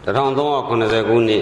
1389 နှစ်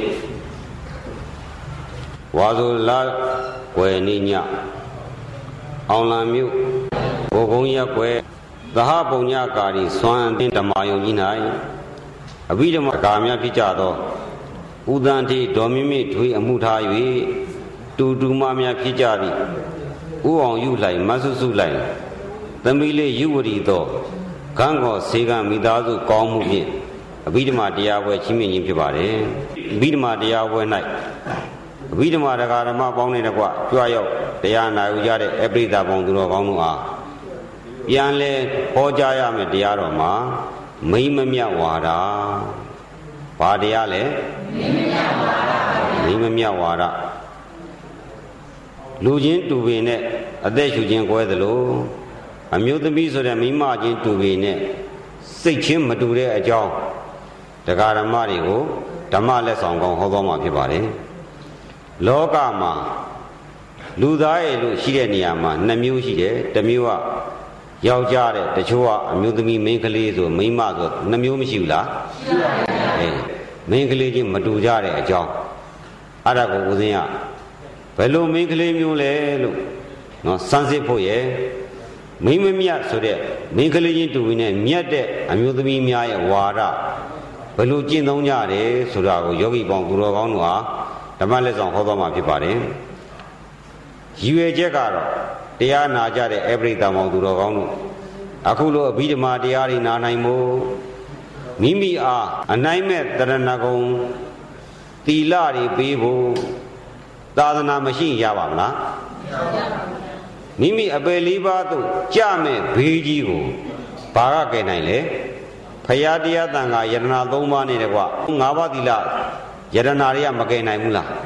ဝါဆိုလဝယ်နေ့ညအောင်လံမြို့ဘိုကုန်းရက်ွယ်သဟပုံညကာရီစွမ်းအင်းဓမ္မယုံကြီး၌အဘိဓမ္မာကာများဖြစ်ကြသောဥဒန်းတိဒေါ်မိမိထွေအမှုထား၍တူမများဖြစ်ကြသည့်ဥအောင်ယူလိုက်မဆုစုလိုက်သမီးလေးယူဝရီသောဂန်းကောစေကံမိသားစုကောင်းမှုဖြင့်အဘိဓမ္မာတရားပွဲချီးမြှင့်ခြင်းဖြစ်ပါတယ်အဘိဓမ္မာတရားပွဲ၌အဘိဓမ္မာတရားဓမ္မပေါင်းနဲ့တကွကြွရောက်တရားနာယူကြတဲ့အပိဓာပေါင်းသူတော်ကောင်းတို့အားပြန်လဲဟောကြားရမယ်တရားတော်မှာမိမမြတ်ဝါဒဘာတရားလဲမိမမြတ်ဝါဒလူချင်းတူပေနဲ့အသက်ရှူခြင်းကွဲသလိုအမျိုးသမီးဆိုတဲ့မိမချင်းတူပေနဲ့စိတ်ချင်းမတူတဲ့အကြောင်းတရားဓမ္မတွေကိုဓမ္မလက်ဆောင်ကောင်းဟောတော်မှာဖြစ်ပါတယ်လောကမှာလူသားရဲ့လို့ရှိတဲ့နေရာမှာ2မျိုးရှိတယ်တစ်မျိုးကယောက်ျားတဲ့တချို့ကအမျိုးသမီးမိန်းကလေးဆိုမိန်းမဆို2မျိုးမရှိဘူးလားရှိပါဘူးမိန်းကလေးချင်းမတူကြတဲ့အကြောင်းအဲ့ဒါကိုဦးဇင်းကဘယ်လိုမိန်းကလေးမျိုးလဲလို့နော်စမ်းစစ်ဖို့ရယ်မိန်းမမြတ်ဆိုတဲ့မိန်းကလေးချင်းတူပြီးနဲ့မြတ်တဲ့အမျိုးသမီးများရဲ့ဝါဒဘယ်လိုကျင့်သုံးကြတယ်ဆိုတာကိုယောဂီပေါင်းသူတော်ကောင်းတို့ဟာဓမ္မလက်ဆောင်ဟောတော်မှာဖြစ်ပါတယ်ရည်ရွယ်ချက်ကတော့တရားနာကြတဲ့အပရိသမောင်သူတော်ကောင်းတို့အခုလိုအဘိဓမ္မာတရားတွေနာနိုင်ဖို့မိမိအားအနိုင်မဲ့တရဏဂုံသီလတွေပေးဖို့သာသနာမရှိရပါမလားမိမိအပယ်လေးပါးသို့ကြမဲ့ဘေးကြီးကိုဘာကကယ်နိုင်လဲဖရာတရားတန်ခါယတနာ3ပါးနဲ့တကွ5ပါးသီလယတနာတွေကမကယ်နိုင်ဘူးလား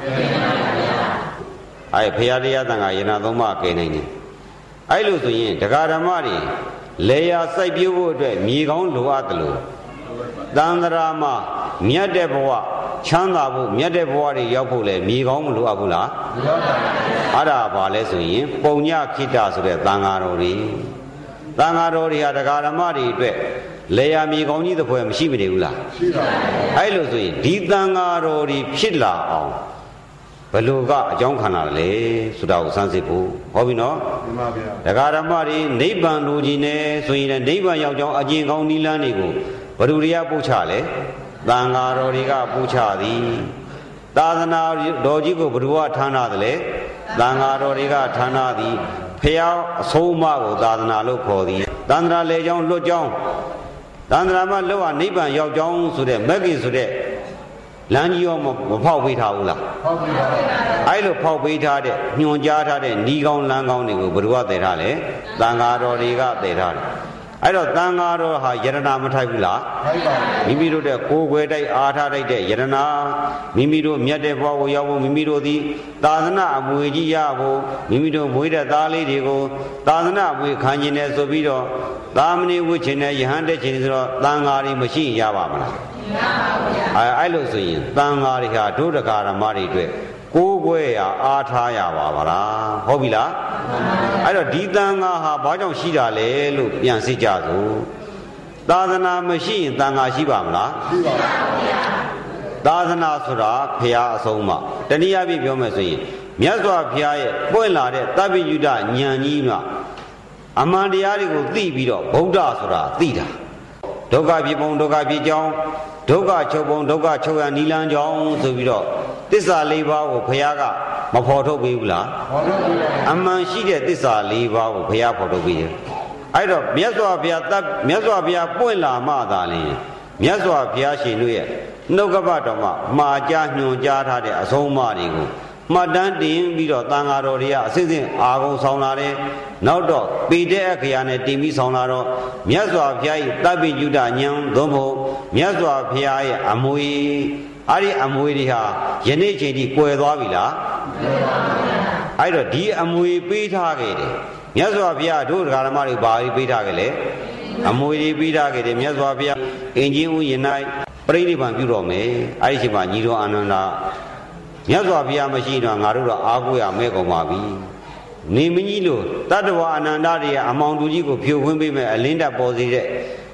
ဖရာတရားတန်ခါယတနာ3ပါးကယ်နိုင်တယ်အဲ့လိုဆိုရင်တရားဓမ္မတွေလေယာစိုက်ပြိုးဖို့အတွက်မြေကောင်းလိုအပ်တယ်လို့သံဃာမှာမြတ်တဲ့ဘဝချမ်းသာဖို့မြတ်တဲ့ဘဝတွေရောက်ဖို့လေမြေကောင်းမလိုအပ်ဘူးလားမလိုအပ်ပါဘူးအဲ့ဒါဘာလဲဆိုရင်ပုံညခိတဆိုတဲ့သံဃာတော်တွေဟာတရားဓမ္မတွေအတွက်လေယာမြေကောင်းကြီးတစ်ဖွဲမရှိမနေဘူးလားရှိပါဘူးအဲ့လိုဆိုရင်ဒီသံဃာတော်တွေဖြစ်လာအောင်ဘယ်လိုကအကြောင်းခံတာလဲဆိုတာကိုစမ်းစစ်ဖို့ဟောပြီနော်မှန်ပါဗျာတရားဓမ္မတွေနိဗ္ဗာန်လိုချင်တယ်ဆိုရင်လည်းနိဗ္ဗာန်ရောက်ကြောင်းအကျင့်ကောင်းနိလန်းတွေကိုဘယ်သူတွေကပို့ချလဲသံဃာတော်တွေကပို့ချသည်သာသနာတော်ကြီးကိုဘယ်သူကထမ်းထားတယ်လဲသံဃာတော်တွေကထမ်းထားသည်ဖျားအဆုံးအမကိုသာသနာလို့ခေါ်သည်သန္တရာလေကြောင်းလွတ်ကြောင်းသန္တရာမလောက်ဟာနိဗ္ဗာန်ရောက်ကြောင်းဆိုတဲ့မဂ္ဂင်ဆိုတဲ့လမ်းကြီးရောမဖောက်ပေးထားဘူးလားဖောက်ပေးထားပါဘူးအဲ့လိုဖောက်ပေးထားတဲ့ညွှန်ကြားထားတဲ့ဤကောင်းလမ်းကောင်းတွေကိုဘယ်သူကတည်ထားလဲသံဃာတော်တွေကတည်ထားတယ်အဲ့တော့သံဃာတော်ဟာယရဏမထိုက်ဘူးလားထိုက်ပါဘူးမိမိတို့တဲ့ကိုယ်ွယ်တိုက်အားထားတိုက်တဲ့ယရဏမိမိတို့မြတ်တဲ့ဘဝကိုရောက်ဖို့မိမိတို့သည်သာသနာအမွေကြီးရဖို့မိမိတို့မွေးတဲ့သားလေးတွေကိုသာသနာအမွေခံခြင်းနဲ့ဆိုပြီးတော့သာမဏေဝိခြင်းနဲ့ယဟန်တဲ့ခြင်းဆိုတော့သံဃာတွေမရှိရပါမလားမရပါဘူးဗျာအဲ့လိုဆိုရင်သံဃာတွေဟာဒုဒကာဓမ္မတွေအတွက်ကိုယ်ွယ်ရအားထားရပါပါလားဟုတ်ပြီလားအဲ့တော့ဒီသံဃာဟာဘာကြောင့်ရှိတာလဲလို့ပြန်စစ်ကြစို့သာသနာမရှိရင်သံဃာရှိပါမလားရှိပါဘူးဗျာသာသနာဆိုတာဖရာအဆုံးအမတနည်းအားဖြင့်ပြောမယ်ဆိုရင်မြတ်စွာဘုရားရဲ့ပွင့်လာတဲ့တပ္ပိယုတဉာဏ်ကြီးမှာအမှန်တရားတွေကိုသိပြီးတော့ဗုဒ္ဓဆိုတာသိတာဒုက္ခဖြစ်ပုံဒုက္ခဖြစ်ကြောင်းဒုက္ခချုပ်ပုံဒုက္ခချုပ်ရနိလန်းကြောင်းဆိုပြီးတော့သစ္စာ၄ပါးကိုဘုရားကမဖော်ထုတ်ပေးဘူးလားဖော်ထုတ်ပေးတယ်အမှန်ရှိတဲ့သစ္စာ၄ပါးကိုဘုရားဖော်ထုတ်ပေးတယ်အဲ့တော့မြတ်စွာဘုရားပွင့်လာမှသာလျှင်မြတ်စွာဘုရားရှင်တို့ရဲ့နှုတ်ကပတော်မှာမှာကြားညွှန်ကြားထားတဲ့အဆုံးအမတွေကိုမှတ်တမ်းတင်ပြီးတော့သံဃာတော်တွေကအစစ်စစ်အာဂုံဆောင်လာတယ်နောက်တော့ပေတဲ့အခရာနဲ့တင်ပြီးဆောင်လာတော့မြတ်စွာဘုရား၏တပ္ပိယုတဉာဏ်သို့မဟုတ်မြတ်စွာဘုရားရဲ့အမွေအဲ့ဒီအမွေတွေဟာယနေ့ချိန်ထိကွယ်သွားပြီလားကွယ်ပါဘူးအဲ့တော့ဒီအမွေပေးထားခဲ့တယ်မြတ်စွာဘုရားတို့ဓမ္မတွေဘာပေးထားခဲ့လဲအမွေတွေပေးထားခဲ့တယ်မြတ်စွာဘုရားအင်ကြီးဥယျာဉ်၌ပြိဋိဘံပြုတော်မယ်အဲ့ဒီချိန်မှာညီတော်အာနန္ဒာမြတ်စွာဘုရားမရှိတော့ငါတို့တော့အားကိုးရမဲ့ကုန်ပါပြီနေမကြီးလို့တတ္တဝါအနန္တတွေရဲ့အမောင်တူကြီးကိုဖြိုခွင်းပေးမဲ့အလင်းတက်ပေါ်စေတဲ့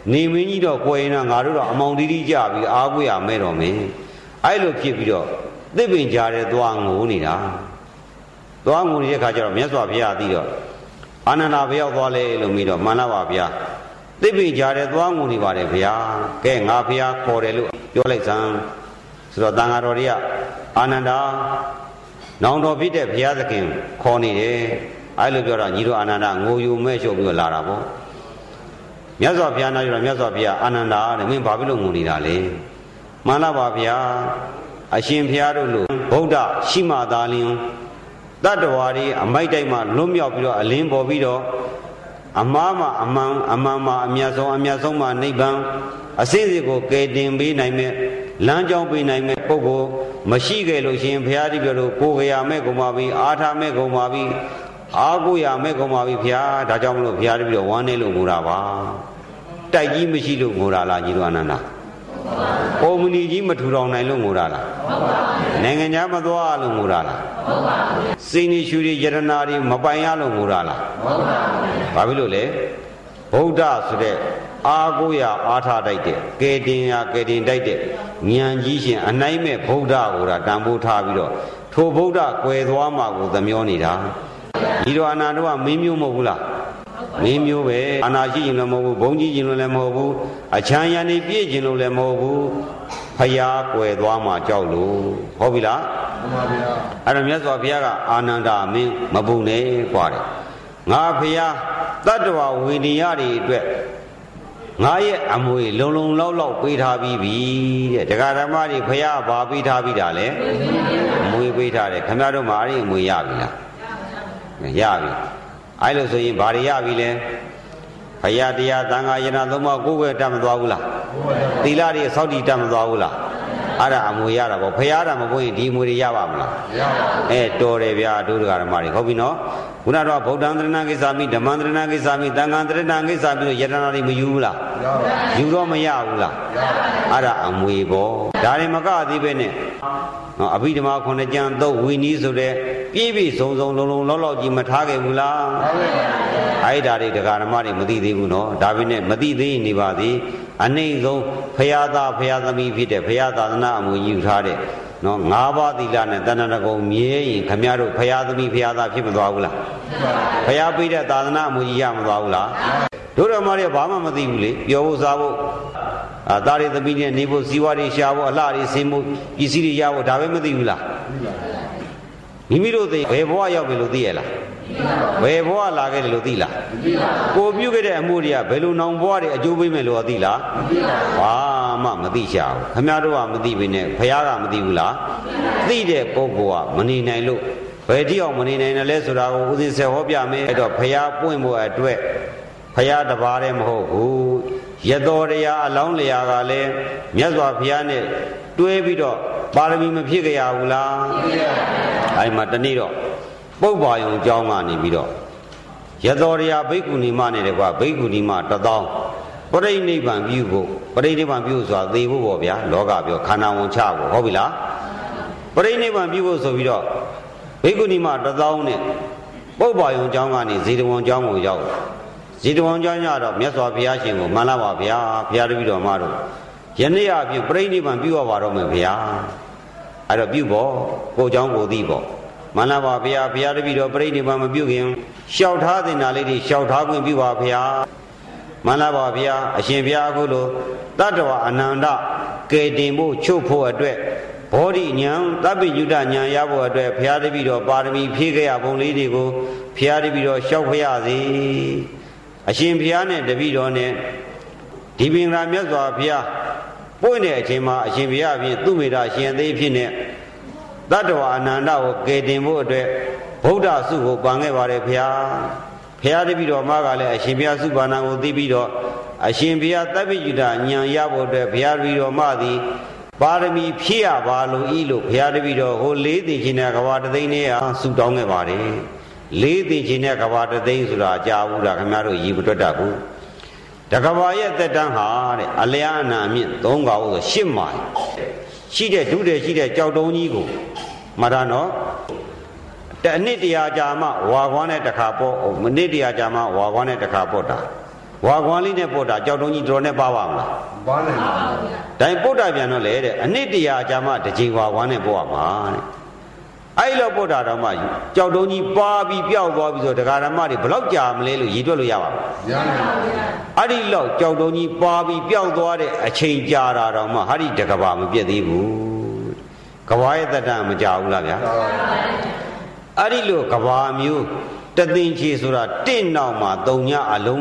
နေမင်းကြီးတော့ကိုယ်ရင်ငါတို့တော့အမောင်တီးတီးကြပြီးအားကိုးရမဲ့တော့မင်းအဲ့လိုဖြစ်ပြီးတော့သစ်ပင်ကြားတဲ့သွားငိုနေတာသွားငိုနေတဲ့ခါကျတော့မြတ်စွာဘုရားသိတော့အာနန္ဒာဘယ်ရောက်သွားလဲလို့မိတော့မှန်လားပါဗျာသစ်ပင်ကြားတဲ့သွားငိုနေပါတယ်ဗျာကဲငါဘုရားခေါ်တယ်လို့ပြောလိုက်စမ်းဆိုတော့တန်ဃာတော်တွေကအာနန္ဒာနောင်တော်ဖြစ်တဲ့ဘုရားသခင်ခေါ်နေတယ်အဲ့လိုပြောတော့ညီတို့အာနန္ဒာငိုယူမဲ့ရှုပ်ပြီးတော့လာတာပေါ့မြတ်စွာဘုရားနာကြတော့မြတ်စွာဘုရားအာနန္ဒာတဲ့မင်းဘာဖြစ်လို့ငိုနေတာလဲမှန်လားပါဗျာအရှင်ဘုရားတို့လို့ဗုဒ္ဓရှိမှသာလျှင်တတ္တဝါတွေအမိုက်တိုက်မှလွတ်မြောက်ပြီးတော့အလင်းပေါ်ပြီးတော့အမှားမှအမှန်အမှန်မှအမြတ်ဆုံးမှနိဗ္ဗာန်အစစ်စစ်ကိုကယ်တင်ပေးနိုင်မဲ့လမ်းကြောင်းပေးနိုင်မဲ့ပုဂ္ဂိုလ်မရှိခဲ့လို့ရှင်ဘုရားတိပြောလို့ကိုယ်ကြရမဲ့ကုန်ပါပြီအာထာမဲ့ကုန်ပါပြီအားကိုးရမဲ့ကုန်ပါပြီဘုရားဒါကြောင့်မလို့ဘုရားတိပြောဝမ်းနေလို့ငိုတာပါတိုက်ကြီးမရှိလို့ငိုတာလားညီတို့အာနန္ဒာကုမ္ပဏီကြီးမထူထောင်နိုင်လို့ငိုတာလားနိုင်ငံခြားမသွားလို့ငိုတာလားစိတ်နေရှူတွေယရနာတွေမပိုင်ရလို့ငိုတာလားဘာဖြစ်လို့လဲဗုဒ္ဓဆိုတဲ့အားကိုးရအားထားတိုက်တဲ့ကယ်တင်တိုက်တဲ့ဉာဏ်ကြီးရှင်အနိုင်မဲ့ဗုဒ္ဓကိုတန်ဖိုးထားပြီးတော့ထိုဗုဒ္ဓကွယ်သွားမှာကိုသမျောနေတာဒီတော့အနာတို့ကမင်းမျိုးမဟုတ်ဘူးလားမင်းမျိုးပဲအာနာရှိခြင်းလည်းမဟုတ်ဘူးဘုံကြီးခြင်းလည်းမဟုတ်ဘူးအချမ်းရံနေပြည့်ခြင်းလို့လည်းမဟုတ်ဘူးဖယားကွယ်သွားမှာကြောက်လို့ဟုတ်ပြီလားမှန်ပါဗျာအဲ့တော့မြတ်စွာဘုရားကအာနန္ဒာမင်းမပူနဲ့กว่าတယ်ငါဖယားတတ္တဝဝိနည်းတွေအတွက်ငါရဲ့အမွေလုံလောက်ပေးထားပြီးပြီတဲ့တရားဓမ္မတွေဖယားဘာပေးထားပြီးတာလဲအမွေပေးထားတယ်ခင်ဗျားတို့မှာအဲ့ဒီအမွေရပြီလားရပြီအဲ့လိုဆိုရင်ဘာတွေရပြီလဲဘုရားတရားသံဃာယနာသုံးပါးကိုယ်ပဲတတ်မသွားဘူးလားသီလတွေစောင့်တည်တတ်မသွားဘူးလားအဲ့ဒါအမွေရတာပေါ့ဘုရားတာမပွင့်ဒီအမွေတွေရပါမလားရပါဘူးတော်တယ်ဗျာဒုဒကာဓမ္မတွေဟုတ်ပြီနော်ခုနတော့ဗုဒ္ဓံတရဏကိစ္ဆာမိဓမ္မံတရဏကိစ္ဆာမိသံဃံတရဏကိစ္ဆာမိလို့ယတနာတွေမယူဘူးလားယူတော့မရဘူးလားအဲ့ဒါအမွေပေါ့ဒါတွေမကသေးပဲနဲ့နော်အဘိဓမ္မာခုနှစ်ကျမ်းသုတ်ဝိနည်းဆိုတဲ့ပြည့်ပြည့်စုံစုံလုံလောက်ကြီးမထားခဲ့ဘူးလားအဲ့ဒါတွေဒကာဓမ္မတွေမသိသေးဘူးနော်ဒါပေမဲ့မသိသေးနေပါသေးအနှိမ့်ဆုံးဖရာသားဖရာသမီးဖြစ်တဲ့ဖရာသာသနာအမွေယူထားတဲ့နော်၅ပါးသီလနဲ့တဏ္ဍတကုံမြဲရင်ခမရတို့ဖရာသမီးဖရာသားဖြစ်မသွားဘူးလားဖရာပေးတဲ့သာသနာအမွေကြီးရမသွားဘူးလားတို့ဓမ္မတွေဘာမှမသိဘူးလေပြောဖို့စားဖို့သားတွေသမီးတွေနေဖို့စီးပွားတွေရှာဖို့အလှတွေဆင်းဖို့ပစ္စည်းတွေရဖို့ဒါပဲမသိဘူးလားမိမိတို့သိဘယ်ဘဝရောက်ပြီလို့သိရလားဘယ်ဘဝလာခဲ့တယ်လို့သိလားကိုပြုခဲ့တဲ့အမှုတွေကဘယ်လိုနောင်ဘဝတွေအကျိုးပေးမယ်လို့သိလားဘာမှမသိချဘူးခမရတို့ကမသိဘဲနဲ့ဘုရားကမသိဘူးလားသိတဲ့ပုဂ္ဂိုလ်ကမနေနိုင်လို့ဘယ်တိအောင်မနေနိုင်တယ်လဲဆိုတာကိုဦးဇင်းဆက်ဟောပြမယ်အဲ့တော့ဘုရားပွင့်ဖို့အတွက်ဘုရားတပါးတည်းမဟုတ်ဘူးရတော်တရားအလောင်းလျာကလည်းမြတ်စွာဘုရားနဲ့တွဲပြီးတော့ပါရမီမဖြစ်ကြရဘူးလားအဲ့မှာတနေ့တော့ပုပ္ပါယုံအကြောင်းကနေပြီးတော့ရတော်တရားဘိက္ခုနီမနဲ့တကွာဘိက္ခုနီမ1000ပရိနိဗ္ဗာန်ပြုဖို့ပရိနိဗ္ဗာန်ပြုဆိုတာသေဖို့ပေါ့ဗျာလောကပြောခန္ဓာဝန်ချဖို့ဟုတ်ပြီလားပရိနိဗ္ဗာန်ပြုဖို့ဆိုပြီးတော့ဘိက္ခုနီမ1000နဲ့ပုပ္ပါယုံအကြောင်းကနေဇေတဝန်အကြောင်းကိုရောက်ဇေတဝန်အကြောင်းရတော့မြတ်စွာဘုရားရှင်ကိုမှန်လားပါဗျာဘုရားတပည့်တော်မတို့ယနေ့အပြင်ပရိနိဗ္ဗာန်ပြုရပါတော့မယ်ဗျာအဲ့တော့ပြုဖို့ကိုเจ้าကိုသိဖို့မှန်လားပါဗျာဘုရားတပည့်တော်ပရိနိဗ္ဗာန်မပြုခင်လျှောက်ထားတဲ့နာလေးတွေလျှောက်ထားခွင့်ပြုပါဗျာမှန်လားပါဗျာအရှင်ဘုရားအခုလိုတတ္တဝအနန္တကယ်တင်ဖို့ချုပ်ဖို့အတွက်ဘောဓိဉာဏ်သဗ္ဗညုတဉာဏ်ရဖို့အတွက်ဘုရားတပည့်တော်ပါရမီဖြည့်ခဲ့ရပုံလေးတွေကိုဘုရားတပည့်တော်လျှောက်ဖရစေအရှင်ဘုရားနဲ့တပည့်တော်နဲ့ဒီပင်္ဂလာမြတ်စွာဘုရားပွင့်တဲ့အချိန်မှာအရှင်ဘုရားအပြင်သူမေတ္တာရှင်သေးဖြစ်နေတတ္တဝအနန္တကိုကယ်တင်ဖို့အတွက်ဗုဒ္ဓစုကိုပန်ခဲ့ပါတယ်ဘုရားဘုရားတပည့်တော်မကလည်းအရှင်ဘုရားစုပါဏာကိုသိပြီးတော့အရှင်ဘုရားသဗ္ဗညုတဉာဏ်ရဖို့အတွက်ဘုရားတပည့်တော်မသည်ပါရမီဖြည့်ရပါလို့ဤလို့ဘုရားတပည့်တော်ဟို၄သိချင်းနဲ့ကဘာတသိန်းနဲ့ဆုတောင်းခဲ့ပါတယ်၄သိချင်းနဲ့ကဘာတသိန်းဆိုတာကြားဘူးလားခင်ဗျားတို့ရည်မတွက်တတ်ဘူးတကဘာရဲ့သက်တမ်းဟာတဲ့အလျားအနာအမြင့်3កောက်ဆို8မိုင်ရှိတဲ့ဒုတဲ့ရှိတဲ့ကြောက်တုံးကြီးကိုမှတ်တာနော်တနှစ်တရာကြာမှဝါခွားနဲ့တစ်ခါပေါ့မိနစ်တရာကြာမှဝါခွားနဲ့တစ်ခါပေါ့တာဝါကွမ်းလေးနဲ့ပို့တာကြောက်တုံးကြီးတော်နဲ့ပါပါမလားပါနိုင်ပါဘူးဒါပို့တာပြန်တော့လေတဲ့အနှစ်တရာကြာမှတစ်ချိန်ဝါကွမ်းနဲ့ပို့ရမှာတဲ့အဲ့လိုပို့တာတော့မှကြောက်တုံးကြီးပါပြီးပျောက်သွားပြီးဆိုတရားဓမ္မတွေဘယ်လောက်ကြာမလဲလို့ရည်တွက်လို့ရပါမလားရနိုင်ပါဘူးအဲ့ဒီလောက်ကြောက်တုံးကြီးပါပြီးပျောက်သွားတဲ့အချိန်ကြာတာတော့မှဟာဒီတကဘာမပြည့်သေးဘူးကဘာရဲ့တတ္တမကြဘူးလားဗျာအဲ့ဒီလိုကဘာမျိုးတသိင်ချီဆိုတာတင့်နောက်မှာ3ညအလုံး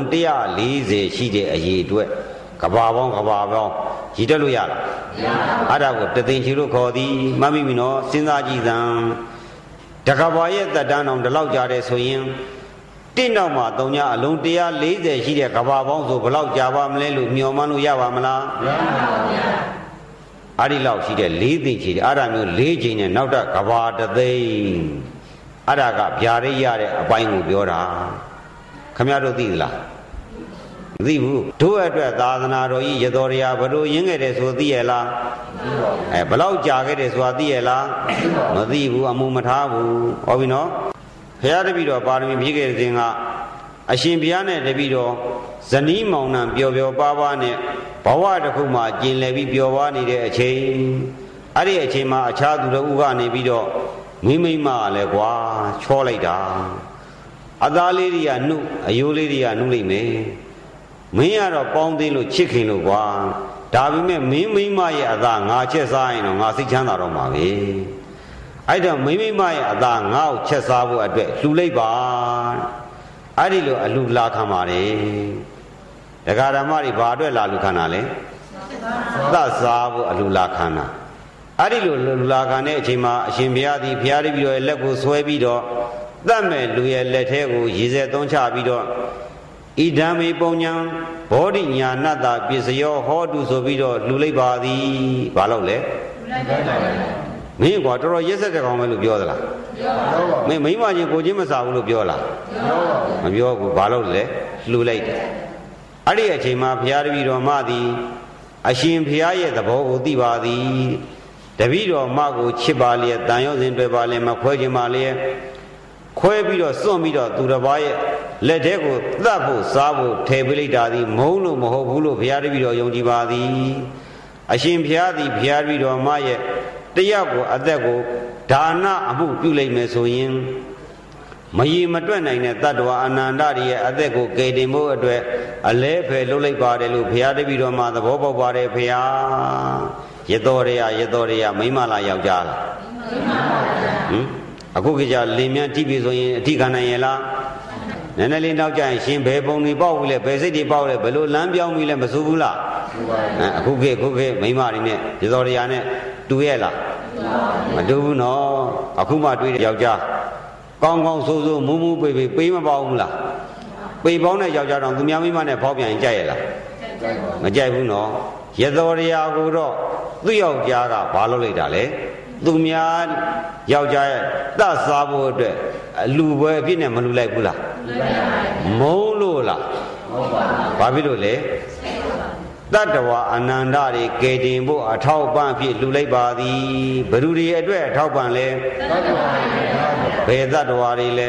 140ရှိတဲ့အရေးအတွက်ကဘာပေါင်းရည်တက်လို့ရလားမရပါဘူးအဲ့ဒါကိုတသိင်ချီလို့ခေါ်သည်မှတ်မိပြီနော်စဉ်းစားကြည့်စမ်းတကဘာရဲ့တတ္တအောင်ဒီလောက်ကြာတယ်ဆိုရင်တင့်နောက်မှာ3ညအလုံး140ရှိတဲ့ကဘာပေါင်းဆိုဘယ်လောက်ကြာပါမလဲလို့မျှော်မှန်းလို့ရပါမလားမရပါဘူးအဲ့ဒီလောက်ရှိတဲ့4သိင်ချီတယ်အဲ့ဒါမျိုး4ချိန်နဲ့နောက်တော့ကဘာတသိန်းအဲ့ဒါကဗျာဒိတ်ရတဲ့အပိုင်းကိုပြောတာခင်ဗျားတို့သိသလားမသိဘူးတို့အတွက်သာသနာတော်ကြီးရတော်ရဘလို့ရင်းခဲ့တယ်ဆိုသိရလားဘလောက်ကြာခဲ့တယ်ဆိုတာသိရလားမသိဘူးအမှုမထားဘူးဟောပြီနော်ဘုရားတပည့်တော်ပါရမီဖြည့်ခဲ့တဲ့စဉ်ကအရှင်ဘုရားနဲ့တပည့်တော်ဇနီးမောင်နှံပျော်ပျော်ပါးပါးနဲ့ဘဝတစ်ခုမှကျင်လည်ပြီးပျော်ပါနေတဲ့အချိန်အဲ့ဒီအချိန်မှာအခြားသူတို့ကနေပြီးတော့မိမလည်းကွာချောလိုက်တာအသားလေးတွေကနှုတ်အယိုးလေးတွေကနှုတ်လိုက်မယ်မင်းကတော့ပေါင်းသိလို့ချစ်ခင်လို့ကွာဒါပေမဲ့မင်းရဲ့အသားငါချက်စားရင်တော့ငါစိတ်ချမ်းသာတော့မှာပဲအဲ့တော့မင်းရဲ့အသားငါ့ကိုချက်စားဖို့အတွက်လှူလိုက်ပါအဲ့ဒီလိုအလှလာခံပါတယ်ဒကာဓမ္မတွေဘာအတွက်လာလူခံတာလဲသတ်စားဖို့အလှလာခံတာအဲ့ဒီလိုလူလာခံတဲ့အချိန်မှာအရှင်ဘုရားသည်ဘုရားတပည့်တော်ရဲ့လက်ကိုဆွဲပြီးတော့သတ်မဲ့လူရဲ့လက်ထဲကိုရေစဲသွန်းချပြီးတော့ဣဒံမေပုံညာဘောဓိညာဏတ္တပစ္စယောဟောတုဆိုပြီးတော့လူလိုက်ပါသည်ဘာလို့လဲမင်းကွာတော်တော်ရက်ဆက်တဲ့ကောင်ပဲလို့ပြောသလားပြောပါဘူးမင်းမိမချင်းကိုချင်းမစားဘူးလို့ပြောလားမပြောဘူးဘာလို့လဲလူလိုက်တယ်အဲ့ဒီအချိန်မှာဘုရားတပည့်တော်မသည်အရှင်ဘုရားရဲ့သဘောကိုသိပါသည်တပည့်တော်မကိုချစ်ပါလျက်တန်ရုံစဉ်တွေ့ပါလျက်မခွဲခြင်းပါလျက်ခွဲပြီးတော့စွန့်ပြီးတော့သူတစ်ပါးရဲ့လက်ထဲကိုသတ်ဖို့စားဖို့ထည့်ပေးလိုက်တာသည်မုန်းလို့မဟုတ်ဘူးလို့ဘုရားတပည့်တော်ယုံကြည်ပါသည်အရှင်ဘုရားသည်ဘုရားတပည့်တော်မရဲ့တရားကိုအသက်ကိုဒါနအမှုပြုလိုက်မယ်ဆိုရင်မရည်မတွက်နိုင်တဲ့တတ္တဝါအနန္တရဲ့အသက်ကိုကယ်တင်ဖို့အတွက်အလဲဖယ်လုပ်လိုက်ပါတယ်လို့ဘုရားတပည့်တော်မသဘောပေါက်ပါတယ်ဘုရားရတော်ရမိမလားယောက်ျားလားမိမပါဗျာအခုကြလင်မြန်းတိပြီဆိုရင်အထိခံနိုင်ရဲ့လားနည်းနည်းလေးနောက်ကျရင်ရှင်ဘယ်ပုံတွေပေါက်ပြီလဲဘယ်စိတ်တွေပေါက်လဲဘယ်လိုလမ်းပြောင်းပြီလဲမစိုးဘူးလားအခုခေတ်မိမတွေနဲ့ရတော်ရနဲ့တူရဲ့လားမတူဘူးနော်အခုမှတွေ့တဲ့ယောက်ျားကောင်းဆိုးမူးပေးမပေါဘူးလားပေးပေါင်းတဲ့ယောက်ျားတောင်သူများမိမနဲ့ဖောက်ပြန်ကြိုက်ရဲ့လားမကြိုက်ဘူးနော်ရတော်ရကိုတော့သူ့ယောက်ျားကဘာလုပ်လိုက်တာလဲသူများယောက်ျားရဲ့တတ်စားဖို့အတွက်လူပွဲအပြစ်နဲ့မလူလိုက်ဘူးလားမုန်းလို့လားဘာဖြစ်လို့လဲတတ္တဝါအနန္တတွေကယ်တင်ဖို့အထောက်ပံ့ဖြစ်လူလိုက်ပါသည်ဘယ်သူတွေအတွက်အထောက်ပံ့လဲဘယ်တတ္တဝါတွေလဲ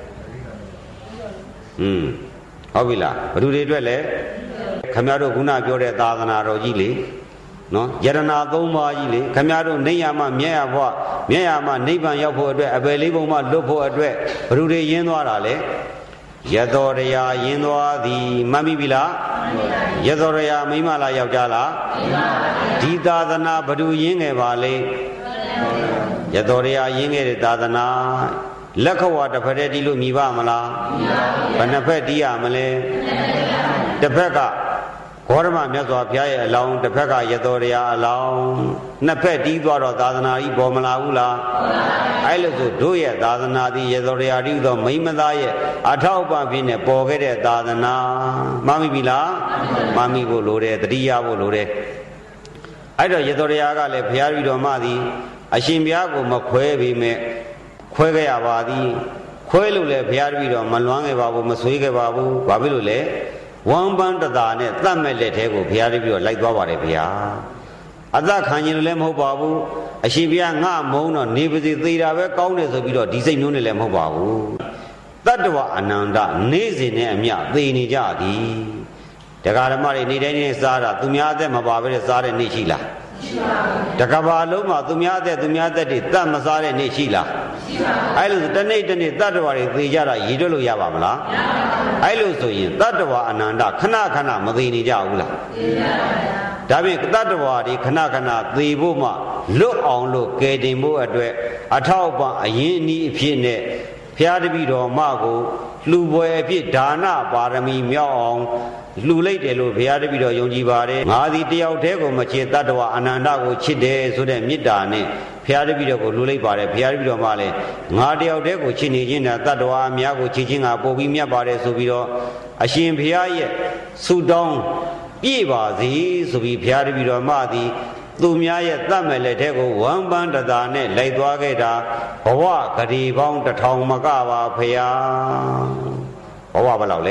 ဟုတ်ပြီလားဘယ်သူတွေအတွက်လဲခမရတို့ခုနပြောတဲ့သာသနာတော်ကြီးလေနော်ယရဏ3ပါးကြီးလေခမရတို့နေရမှာမြဲရဖို့မြဲရမှာနိဗ္ဗာန်ရောက်ဖို့အတွက်အပယ်လေးပုံမှလွတ်ဖို့အတွက်ဘ누구တွေရင်းသွားတာလဲယတော်တရားရင်းသွားသည်မှတ်မိပြီလားယတော်တရားမိမလားယောက်ျားလားဒီသာသနာဘ누구ရင်းငယ်ပါလေယတော်တရားရင်းငယ်တဲ့သာသနာလက်ခဝါတစ်ဖက်တည်းတီးလို့မြည်ပါမလားဘယ်နှစ်ဖက်တီးရမလဲတစ်ဖက်ကဂေါရမမြတ်စွာဘုရားရဲ့အလောင်းတစ်ဖက်ကရတော်တရားအလောင်းနှစ်ဖက်တီးသွားတော့သာသနာကြီးပေါ်မလာဘူးလားအဲ့လိုဆိုတို့ရဲ့သာသနာသည်ရတော်တရားတီးသောမိမသားရဲ့အထောက်အပံ့ဖြစ်နေပေါ်ခဲ့တဲ့သာသနာမှန်ပြီလားမှန်ပြီဖို့လိုတယ်တတိယဖို့လိုတယ်အဲ့တော့ရတော်တရားကလည်းဘုရားပြီးတော်မှသည်အရှင်ဘုရားကိုမခွဲပေမဲ့ခွဲခဲ့ရပါသည်ခွဲလို့လည်းဘုရားပြီးတော်မလွမ်းခဲ့ပါဘူးမဆွေးခဲ့ပါဘူးဘာဖြစ်လို့လဲဝမ်းပန်းတသာနဲ့တတ်မဲ့လက်ထဲကိုဘုရားတပည့်တော်လိုက်သွားပါတယ်ဗျာအသက်ခံရင်လည်းမဟုတ်ပါဘူးအရှင်ဘုရားငါမုန်းတော့နေပါစေသေးတာပဲကောင်းတယ်ဆိုပြီးတော့ဒီစိတ်မျိုးနဲ့လည်းမဟုတ်ပါဘူးတတ္တဝအနန္တနေ့စဉ်နဲ့အမျှသေနေကြသည်ကာဓမ္မတွေနေတိုင်းနေစားတာသူများအသက်မပါဘဲစားတဲ့နေ့ရှိလားတကဘာလုံးမှာသူများအသက်တွေတတ်မစားတဲ့နေ့ရှိလားအဲ့လိုတနေ့တနေ့တတ္တဝါတွေသေကြတာရည်တွက်လို့ရပါမလားအဲ့လိုဆိုရင်တတ္တဝါအနန္တခဏခဏမသေးနေကြဘူးလားဒါဖြင့်တတ္တဝါတွေခဏခဏသေဖို့မှလွတ်အောင်လို့ကယ်တင်ဖို့အတွက်အထောက်ပံ့အရင်အနည်းအဖြစ်နဲ့ဘုရားတပည့်တော်မကိုလှူပွဲအဖြစ်ဒါနပါရမီမြောက်အောင်လှူလိုက်တယ်လို့ဘုရားတပည့်တော်ယုံကြည်ပါတယ်ငါသည်တယောက်တည်းကိုမချစ်တတ္တဝါအနန္တကိုချစ်တယ်ဆိုတဲ့မေတ္တာနဲ့ဘုရားတပည့်တော်ကိုလှူလိုက်ပါတယ်ဘုရားတပည့်တော်မှလည်းငါတယောက်တည်းကိုချစ်နေခြင်းနဲ့တတ္တဝါအများကိုချစ်ခြင်းကပိုပြီးမြတ်ပါတယ်ဆိုပြီးတော့အရှင်ဘုရားရဲ့ဆုတောင်းပြည့်ပါစေဆိုပြီးဘုရားတပည့်တော်မှသည်သူများရဲ့တတ်မဲ့လက်ထဲကိုဝမ်းပန်းတသာနဲ့လိုက်သွားခဲ့တာဘဝဂရီပေါင်း1000မကပါဖရာဘဝဘယ်လောက်လဲ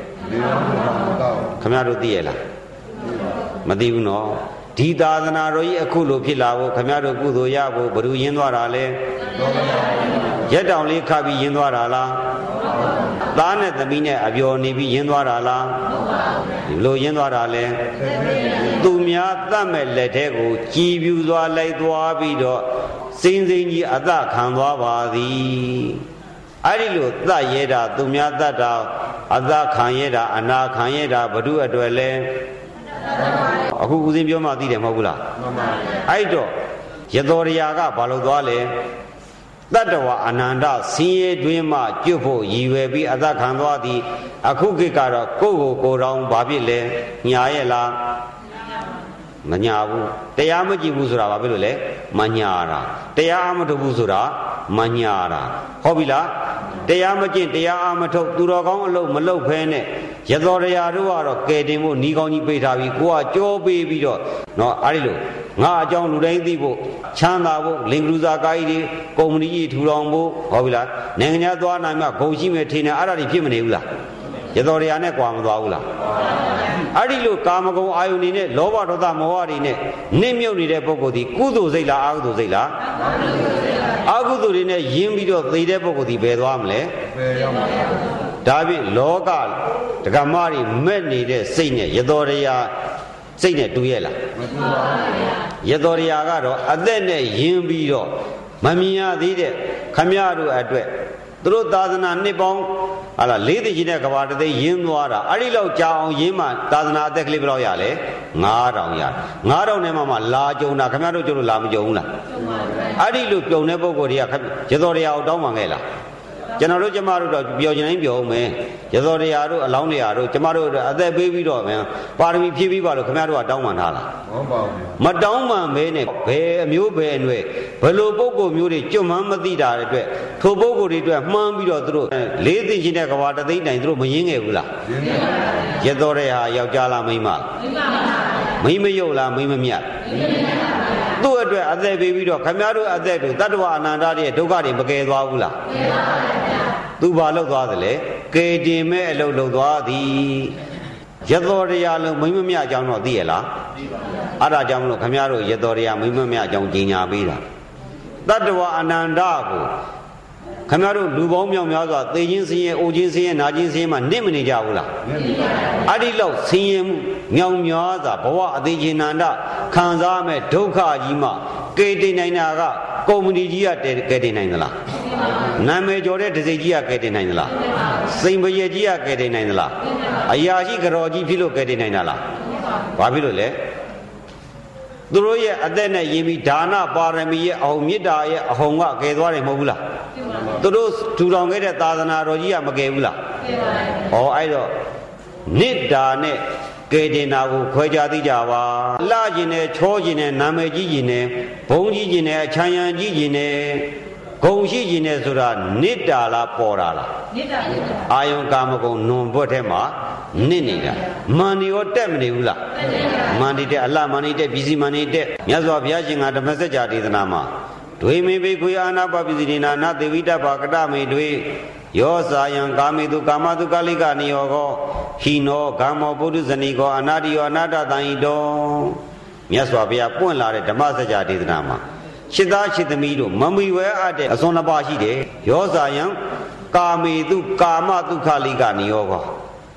ခင်ဗျားတို့သိရလားမသိဘူးနော်ဒီသာသနာတော်ကြီးအခုလိုဖြစ်လာဖို့ခင်ဗျားတို့ကုသိုလ်ရဖို့ဘယ်သူရင်းသွားတာလဲရက်တောင်လေးခတ်ပြီးရင်းသွားတာလားသားနဲ့သမီးနဲ့အပျော်နေပြီးရင်းသွားတာလားဒီလိုရင်းသွားတာလဲသူများတတ်မဲ့လက်ထဲကိုကြည်ပြူစွာလိုက်သွားပြီးတော့စိမ့်စိမ့်ကြီးအသက်ခံသွားပါသည်အဲ့ဒီလိုတတ်ရဲတာသူများတတ်တာအသက်ခံရဲတာအနာခံရဲတာဘု து အတွက်လဲအခုဦးစင်းပြောမှသိတယ်မဟုတ်ဘူးလားအဲ့တော့ရသော်ရာကဘာလို့သွားလဲတတ္တဝါအနန္တဆင်းရဲတွင်မှကျွတ်ဖို့ရည်ရွယ်ပြီးအသက်ခံသွားသည်အခုခေတ်ကတော့ကိုယ့်ကိုယ်တော်ဘာဖြစ်လဲညာရဲ့လားမညာဘူးတရားမကြည့်ဘူးဆိုတာဘာဖြစ်လို့လဲမညာတာတရားအမထုတ်ဘူးဆိုတာမညာတာဟုတ်ပြီလားတရားမကျင့်တရားအမထုတ်သူတော်ကောင်းအလုပ်မလုပ်ဖဲနဲ့ရသော်ရာတို့ကတော့ကဲတင်ဖို့ဤကောင်းကြီးပေးထားပြီးကိုကကြောပေးပြီးတော့နော်အဲ့ဒီလိုငါအကြောင်းလူတိုင်းသိဖို့ချမ်းသာဖို့လင်္ကလူစာကားကြီးတွေကုမ္ပဏီကြီးထူထောင်ဖို့ဟုတ်ပြီလားနိုင်ငံခြားသွားနိုင်မှဂုဏ်ရှိမဲ့ထင်တယ်အဲ့ဒါတွေဖြစ်မနေဘူးလားရသော်ရာနဲ့ကြွားမသွားဘူးလားအဲ့ဒီလိုကာမဂုဏ်အာယုန်တွေနဲ့လောဘဒေါသမောဟတွေနဲ့နစ်မြုပ်နေတဲ့ပုဂ္ဂိုလ်ဒီကုသိုလ်စိတ်လားအကုသိုလ်စိတ်လားအကုသိုလ်တွေနဲ့ယဉ်ပြီးတော့သိတဲ့ပုဂ္ဂိုလ်ဒီဘယ်သွားမလဲဒါဖြင့်လောကဒကမတွေမဲ့နေတဲ့စိတ်နဲ့ရသော်ရာစိတ်နဲ့တူရဲ့လားမတူပါဘူးရသော်ရာကတော့အသက်နဲ့ယဉ်ပြီးတော့မမြင်ရသေးတဲ့ခမရတို့အတွက်သူတို့သာသနာနှစ်ပေါင်းဟာလား၄သိကြီးတဲ့ကဘာတသိရင်းသွားတာအဲ့ဒီလောက်ကြာအောင်ရင်းမှသာသနာအသက်ကလေးဘယ်လောက်ရလဲ9000ရ9000နဲ့မှလာကြုံတာခင်ဗျားတို့ကျလို့လာမကြုံဘူးလားအဲ့ဒီလိုပြုံတဲ့ပုံကိုယ်တွေကရသော်တရားကိုတောင်းပန်ခဲ့လားကျွန်တော်တို့ကျမတို့တော့ပြောချင်တိုင်းပြောအောင်မယ်ရသော်တရားတို့အလောင်းတရားတို့ကျမတို့အသက်ပေးပြီးတော့မယ်ပါရမီဖြည့်ပြီးပါလို့ခင်ဗျားတို့ကတောင်းပန်ထားလားဟုတ်ပါဘူးမတောင်းပန်ဘဲနဲ့ဘယ်အမျိုးဘယ်အနွယ်ဘယ်လိုပုံကိုယ်မျိုးတွေကျွတ်မှန်းမသိတာတဲ့အတွက်ထိုပုံကိုယ်တွေအတွက်မှန်းပြီးတော့သူတို့၄သိချင်းတဲ့ကဘာတသိန်းတိုင်သူတို့မရင်းခဲ့ဘူးလားရသော်တရားယောက်ျားလားမိန်းမမိန်းမယုတ်လားမိန်းမမြတ်သူ့အတွက်အသက်ပေးပြီးတော့ခမည်းတော်အသက်တို့တတ္တဝအနန္တရဲ့ဒုက္ခတွေမကယ်သွားဘူးလားကယ်သွားပါဗျာသူဘာလုပ်သွားသလဲကယ်တင်မဲ့အလုပ်လုပ်သွားသည်ရသော်တရားလုံးမိမမြအကြောင်းတော့သိရလားသိပါဘူးအဲ့ဒါကြောင့်မလို့ခမည်းတော်ရသော်တရားမိမမြအကြောင်းကြီးညာပေးတာတတ္တဝအနန္တကိုခမည်းတော်လူပေါင်းမြောက်များစွာသေခြင်းဆင်းရဲအိုခြင်းဆင်းရဲနာခြင်းဆင်းရဲမှနစ်မနေကြဘူးလားနစ်နေပါဘူးအဲ့ဒီလောက်ဆင်းရဲမှုမြောင်များစွာဘဝအသေးခြင်းနန္ဒခံစားမဲ့ဒုက္ခကြီးမှကယ်တင်နိုင်တာကကုမ္ပဏီကြီးကကယ်တင်နိုင်သလားနာမည်ကျော်တဲ့ဒစိကြီးကကယ်တင်နိုင်သလားစိန်ပရကြီးကကယ်တင်နိုင်သလားအရာရှိကတော်ကြီးဖြစ်လို့ကယ်တင်နိုင်တာလားဘာဖြစ်လို့လဲသူတို့ရဲ့အသက်နဲ့ယဉ်ပြီးဒါနပါရမီရဲ့အဟုန်မေတ္တာရဲ့အဟုန်ကကယ်သွားတယ်မဟုတ်ဘူးလားသူတို့ထူထောင်ခဲ့တဲ့သာသနာတော်ကြီးကမကယ်ဘူးလားကယ်ပါတယ်ဩအဲ့တော့မေတ္တာနဲ့ကယ်တင်တာကိုခွဲခြားသိကြပါလှကျင်နဲ့ချောကျင်နဲ့နာမည်ကြီးကျင်နဲ့ဘုံကြီးကျင်နဲ့အချမ်းရံကြီးကျင်နဲ့ဂုံရှိကျင်နဲ့ဆိုတာမေတ္တာလားပေါ်တာလားမေတ္တာပါအာယုံကာမဂုဏ်နွန်ဘွက်ထဲမှာနစ်နေတာမန္ဒီရောတက်မနေဘူးလားမန္ဒီတက်အလှမန္ဒီတက်ပြည်စီမန္ဒီတက်မြတ်စွာဘုရားရှင်ကဓမ္မစကြာဒေသနာမှာဒွေမေဘေခွေအာနာပပစ္စည်းနာနာသေဝိတ္တဘာကတမေဒွေယောဇာယံကာမေတုကာမတုကာလိကနိယောကောဟိနောဂမ္မောပုထုဇဏီကောအနာတိယောအနာတတံဤတောမြတ်စွာဘုရားပွင့်လာတဲ့ဓမ္မစကြာဒေသနာမှာရှစ်သားရှစ်သမီးတို့မမီဝဲအပ်တဲ့အစွန်နှစ်ပါးရှိတယ်ယောဇာယံကာမေတုကာမတုခလိကနိယောကော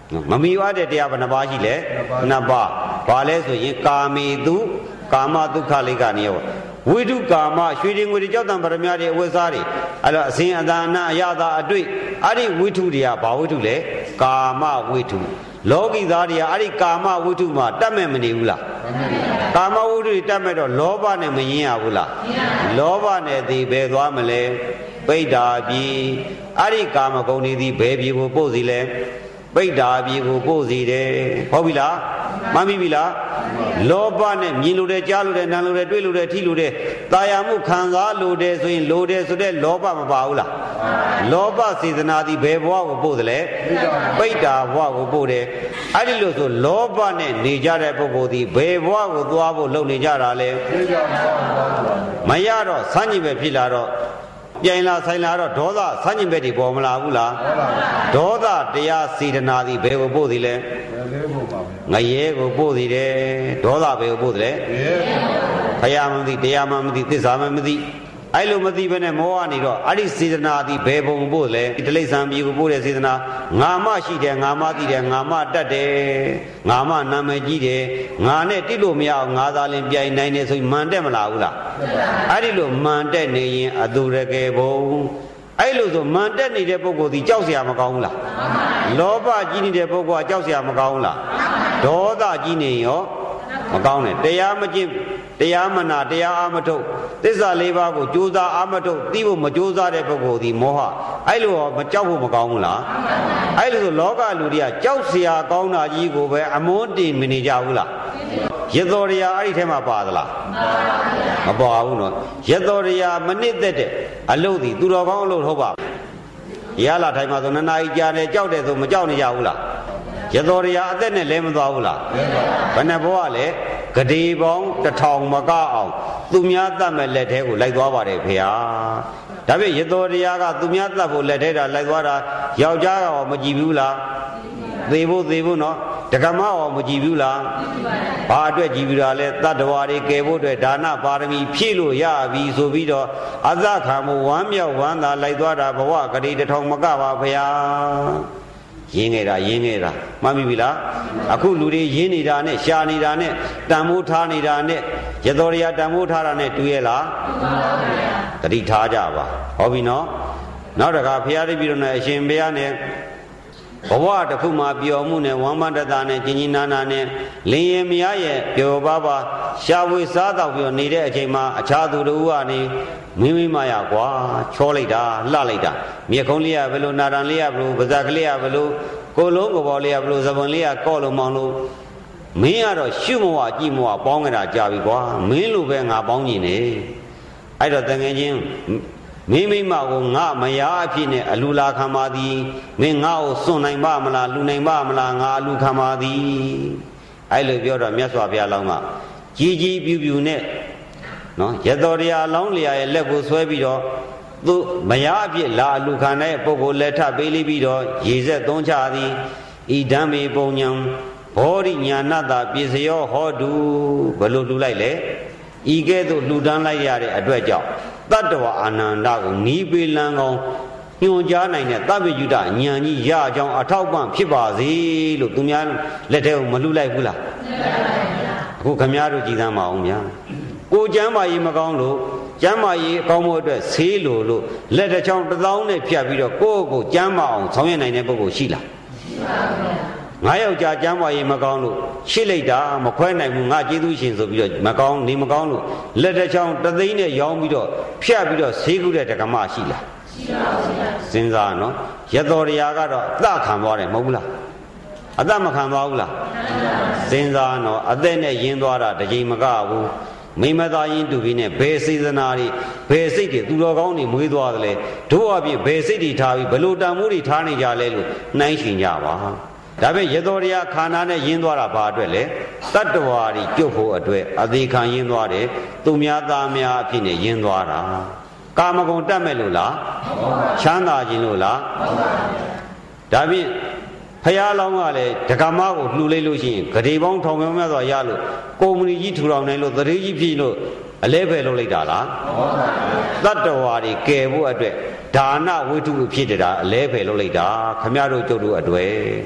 မမီဝတဲ့တရားဘယ်နှပါးရှိလဲနှစ်ပါးဘာလဲဆိုရင်ကာမေတုကာမဒုက္ခလိကနေရောဝိတုကာမရွှေတွေငွေတွေကြောက်တံပရမတွေအဝတ်စားတွေအဲ့တော့အစဉ်အသာအယတာအတွေ့အဲ့ဒီဝိတုတွေကဘာဝိတုလဲကာမဝိတုလောကီသားတွေကအဲ့ဒီကာမဝိတုမှာတတ်မဲ့မနေဘူးလားကာမဝိတုတွေတတ်မဲ့တော့လောဘနဲ့မရင်ရဘူးလားလောဘနဲ့ဒီဘယ်သွားမလဲပိဋ္ဌာပြည်အဲ့ဒီကာမဂုဏ်တွေဒီဘယ်ပြည်ကိုပို့စီလဲပိဋ္ဌာပြည်ကိုပို့စီတယ်ဟုတ်ပြီလားမှန်ပြီလားလောဘနဲ့မြင်လို့တယ်ကြားလို့တယ်နားလို့တယ်တွေ့လို့တယ်ထိလို့တယ်တာယာမှုခံစားလို့တယ်ဆိုရင်လို့တယ်ဆိုတဲ့လောဘမပါဘူးလားလောဘစေတနာသည်ဘယ်ဘဝကိုပို့တယ်လဲပိဋ္ဌာဘဝကိုပို့တယ်အဲ့ဒီလို့ဆိုလောဘနဲ့နေကြတဲ့ပုဂ္ဂိုလ်သည်ဘယ်ဘဝကိုသွားဖို့လုပ်နေကြတာလဲမရတော့ဆန်းကျင်ပဲဖြစ်လာတော့ပြိုင်လာဆိုင်လာတော့ဒေါသဆန်းကျင်ဘက်တွေပေါ်မလာဘူးလားဒေါသတရားစေတနာသည်ဘယ်ကိုပို့သည်လဲငရဲကိုပို့သည်တယ်ဒေါသဘယ်ကိုပို့သည်လဲဘုရားမသိတရားမသိသစ္စာမသိအဲ့လိုမသိဘဲနဲ့မောဟနေတော့အဲ့ဒီစေတနာသည်ဘယ်ဘုံပို့လဲတိလိစ္ဆာန်ပြည်ကိုပို့တဲ့စေတနာငါမရှိတယ်ငါမသိတယ်ငါမတတ်တယ်ငါမနာမည်ကြီးတယ်ငါနဲ့တိလို့မရအောင်ငါသာလင်ပြိုင်နိုင်တယ်ဆိုရင်မှန်တက်မလားဘူးလားအဲ့ဒီလိုမှန်တက်နေရင်အတူတကယ်ဘုံအဲ့လိုဆိုမှန်တက်နေတဲ့ပုဂ္ဂိုလ်ဒီကြောက်เสียမကောင်းဘူးလားလောဘကြီးနေတဲ့ပုဂ္ဂိုလ်ကကြောက်เสียမကောင်းဘူးလားဒေါသကြီးနေရောမကောင်းနဲ့တရားမကျင့်တရားမနာတရားအာမထုတ်သစ္စာလေးပါးကိုကြိုးစားအာမထုတ်သိဖို့မကြိုးစားတဲ့ပုဂ္ဂိုလ်ဒီမောဟအဲ့လိုမကြောက်ဖို့မကောင်းဘူးလားအဲ့လိုဆိုလောကလူတွေကကြောက်เสียကောင်းတာကြီးကိုပဲအမွန်းတင်မနေကြဘူးလားရသော်တရားအဲ့ဒီထဲမှာပါသလားမပါဘူးနော်ရသော်တရားမနစ်သက်တဲ့အလုပ်ဒီသူတော်ကောင်းအလုပ်ဟုတ်ပါရလာထိုင်မှာဆိုနှစ်နာရီကြာတယ်ကြောက်တယ်ဆိုမကြောက်နေကြဘူးလားရသော်တရားအသက်နဲ့လဲမသွားဘူးလားဘယ်နဲ့ဘဝလဲဂတိပေါင်း1000မကအောင်သူများတတ်မဲ့လက်ထဲကိုလိုက်သွားပါတယ်ဖေဟာဒါပေမဲ့ရသော်တရားကသူများတတ်ဖို့လက်ထဲတာလိုက်သွားတာယောက်ျားကမကြည့်ဘူးလားသေဖို့နော်တက္ကမရောမကြည့်ဘူးလားဘာအတွက်ကြည့်ပြီးတာလဲတတ္တဝါတွေကယ်ဖို့အတွက်ဒါနပါရမီဖြည့်လို့ရပြီဆိုပြီးတော့အသခံမှုဝမ်းမြောက်ဝမ်းသာလိုက်သွားတာဘဝဂတိ1000မကပါဖေဟာရင်းနေတာမှန်ပြီလားအခုလူတွေရင်းနေတာနဲ့ရှာနေတာနဲ့တန်မိုးထားနေတာနဲ့ရသော်ရတန်မိုးထားတာနဲ့တူရဲ့လားတတိထားကြပါဟောပြီနော်နောက်တခါဘုရားတပည့်တော်နဲ့အရှင်ဘုရားနဲ့ဘဝတစ်ခုမှာပျော်မှုနဲ့ဝမ်းမတ္တနဲ့ကျင်ကြီးနာနာနဲ့လင်းရင်မရရဲ့ပျော်ပါပါရှာဝေစားတော့ပြီးနေတဲ့အချိန်မှာအခြားသူတို့ကနေမိမရကွာချောလိုက်တာလှလိုက်တာမြေခုံးလေးကဘယ်လိုနာတန်လေးကဘယ်လိုပါးစပ်ကလေးကဘယ်လိုကိုလုံးကိုပေါ်လေးကဘယ်လိုဇပွန်လေးကကော့လို့မောင်းလို့မင်းကတော့ရှုမဝကြည့်မဝပေါင်းကြတာကြာပြီကွာမင်းလိုပဲငါပေါင်းကျင်နေအဲ့တော့တကယ်ချင်းမိမကိုငါမယားအဖြစ်နဲ့အလူလာခံပါသည်မင်းငါ့ကိုစွန့်နိုင်ပါမလားလူနိုင်ပါမလားငါအလူခံပါသည်အဲ့လိုပြောတော့မြတ်စွာဘုရားလောင်းကကြီးပြူနဲ့နော်ရသော်တရားလောင်းလျာရဲ့လက်ကိုဆွဲပြီးတော့သူမယားအဖြစ်လာအလူခံတဲ့ပုဂ္ဂိုလ်လက်ထပ်ပေးလိပြီးတော့ရေဆက်သုံးချသည်ဤဓမ္မေပုံညာဘောဓိညာဏတာပြည့်စရောဟောတုဘယ်လိုလူလိုက်လဲဤကဲ့သို့လူတန်းလိုက်ရတဲ့အတွက်ကြောင့်တတ္တဝအာနန္ဒကိုနီးပေးလန်းကောင်းညွှန်ကြားနိုင်တဲ့သဗ္ဗညုတဉာဏ်ကြီးရအောင်အထောက်ပံ့ဖြစ်ပါစေလို့သူများလက်ထဲကိုမလူလိုက်ဘူးလားအခုခမည်းတော်ကြည်သမ်းပါအောင်ဗျာကိုကျမ်းမာရေးမကောင်းလို့ကျမ်းမာရေးအကောင်းဖို့အတွက်ဆေးလို့လက်တစ်ချောင်း1000နဲ့ဖြတ်ပြီးတော့ကိုယ့်ကိုကျမ်းမာအောင်ဆောင်ရွက်နိုင်တဲ့ပုဂ္ဂိုလ်ရှိလားရှိပါဘူးငါယောက်ျားကျမ်းမာရေးမကောင်းလို့ရှစ်လိုက်တာမခွဲနိုင်ဘူးငါကျေးဇူးရှင်ဆိုပြီးတော့မကောင်းလို့လက်တစ်ချောင်း3သိန်းနဲ့ရောင်းပြီးတော့ဖြတ်ပြီးတော့ဆေးကုတဲ့ဓကမရှိလားရှိပါဘူးစဉ်းစားနော်ရသော်တရားကတော့အသက်ခံသွားတယ်မဟုတ်ဘူးလားအသက်မခံသွားဘူးလားစဉ်းစားနော်အသက်နဲ့ယဉ်သွားတာတကြိမ်မကဘူးမိမသားရင်တူပြီးနဲ့ဘယ်စေတနာတွေဘယ်စိတ်တွေသူတော်ကောင်းတွေမွေးသွားတယ်လေတို့အပြင်ဘယ်စိတ်တွေထားပြီးဘယ်လိုတန်မိုးတွေထားနေကြလဲလို့နှိုင်းရှင်ကြပါဒါပေမဲ့ရသော်တရားခန္ဓာနဲ့ယဉ်သွားတာဘာအတွက်လဲတတ္တဝါတွေပြုတ်ဖို့အတွက်အသေးခံယဉ်သွားတယ်သူများသားများအဖြစ်နဲ့ယဉ်သွားတာကာမဂုဏ်တတ်မဲ့လို့လားချမ်းသာခြင်းလို့လားဒါဖြင့်ဖရာလောင်းကလည်းဒကမကိုလှူလိုက်လို့ရှိရင်ဂရေပေါင်းထောင်ပေါင်းများစွာရလို့ကုမ္ပဏီကြီးထူထောင်နိုင်လို့တရေကြီးဖြစ်လို့အလဲဖယ်လုပ်လိုက်တာလားတတ္တဝါတွေကယ်ဖို့အတွက်ဒါနဝိတုဖြစ်တာအလဲဖယ်လုပ်လိုက်တာခမရတို့ကျုပ်တို့အတွေ့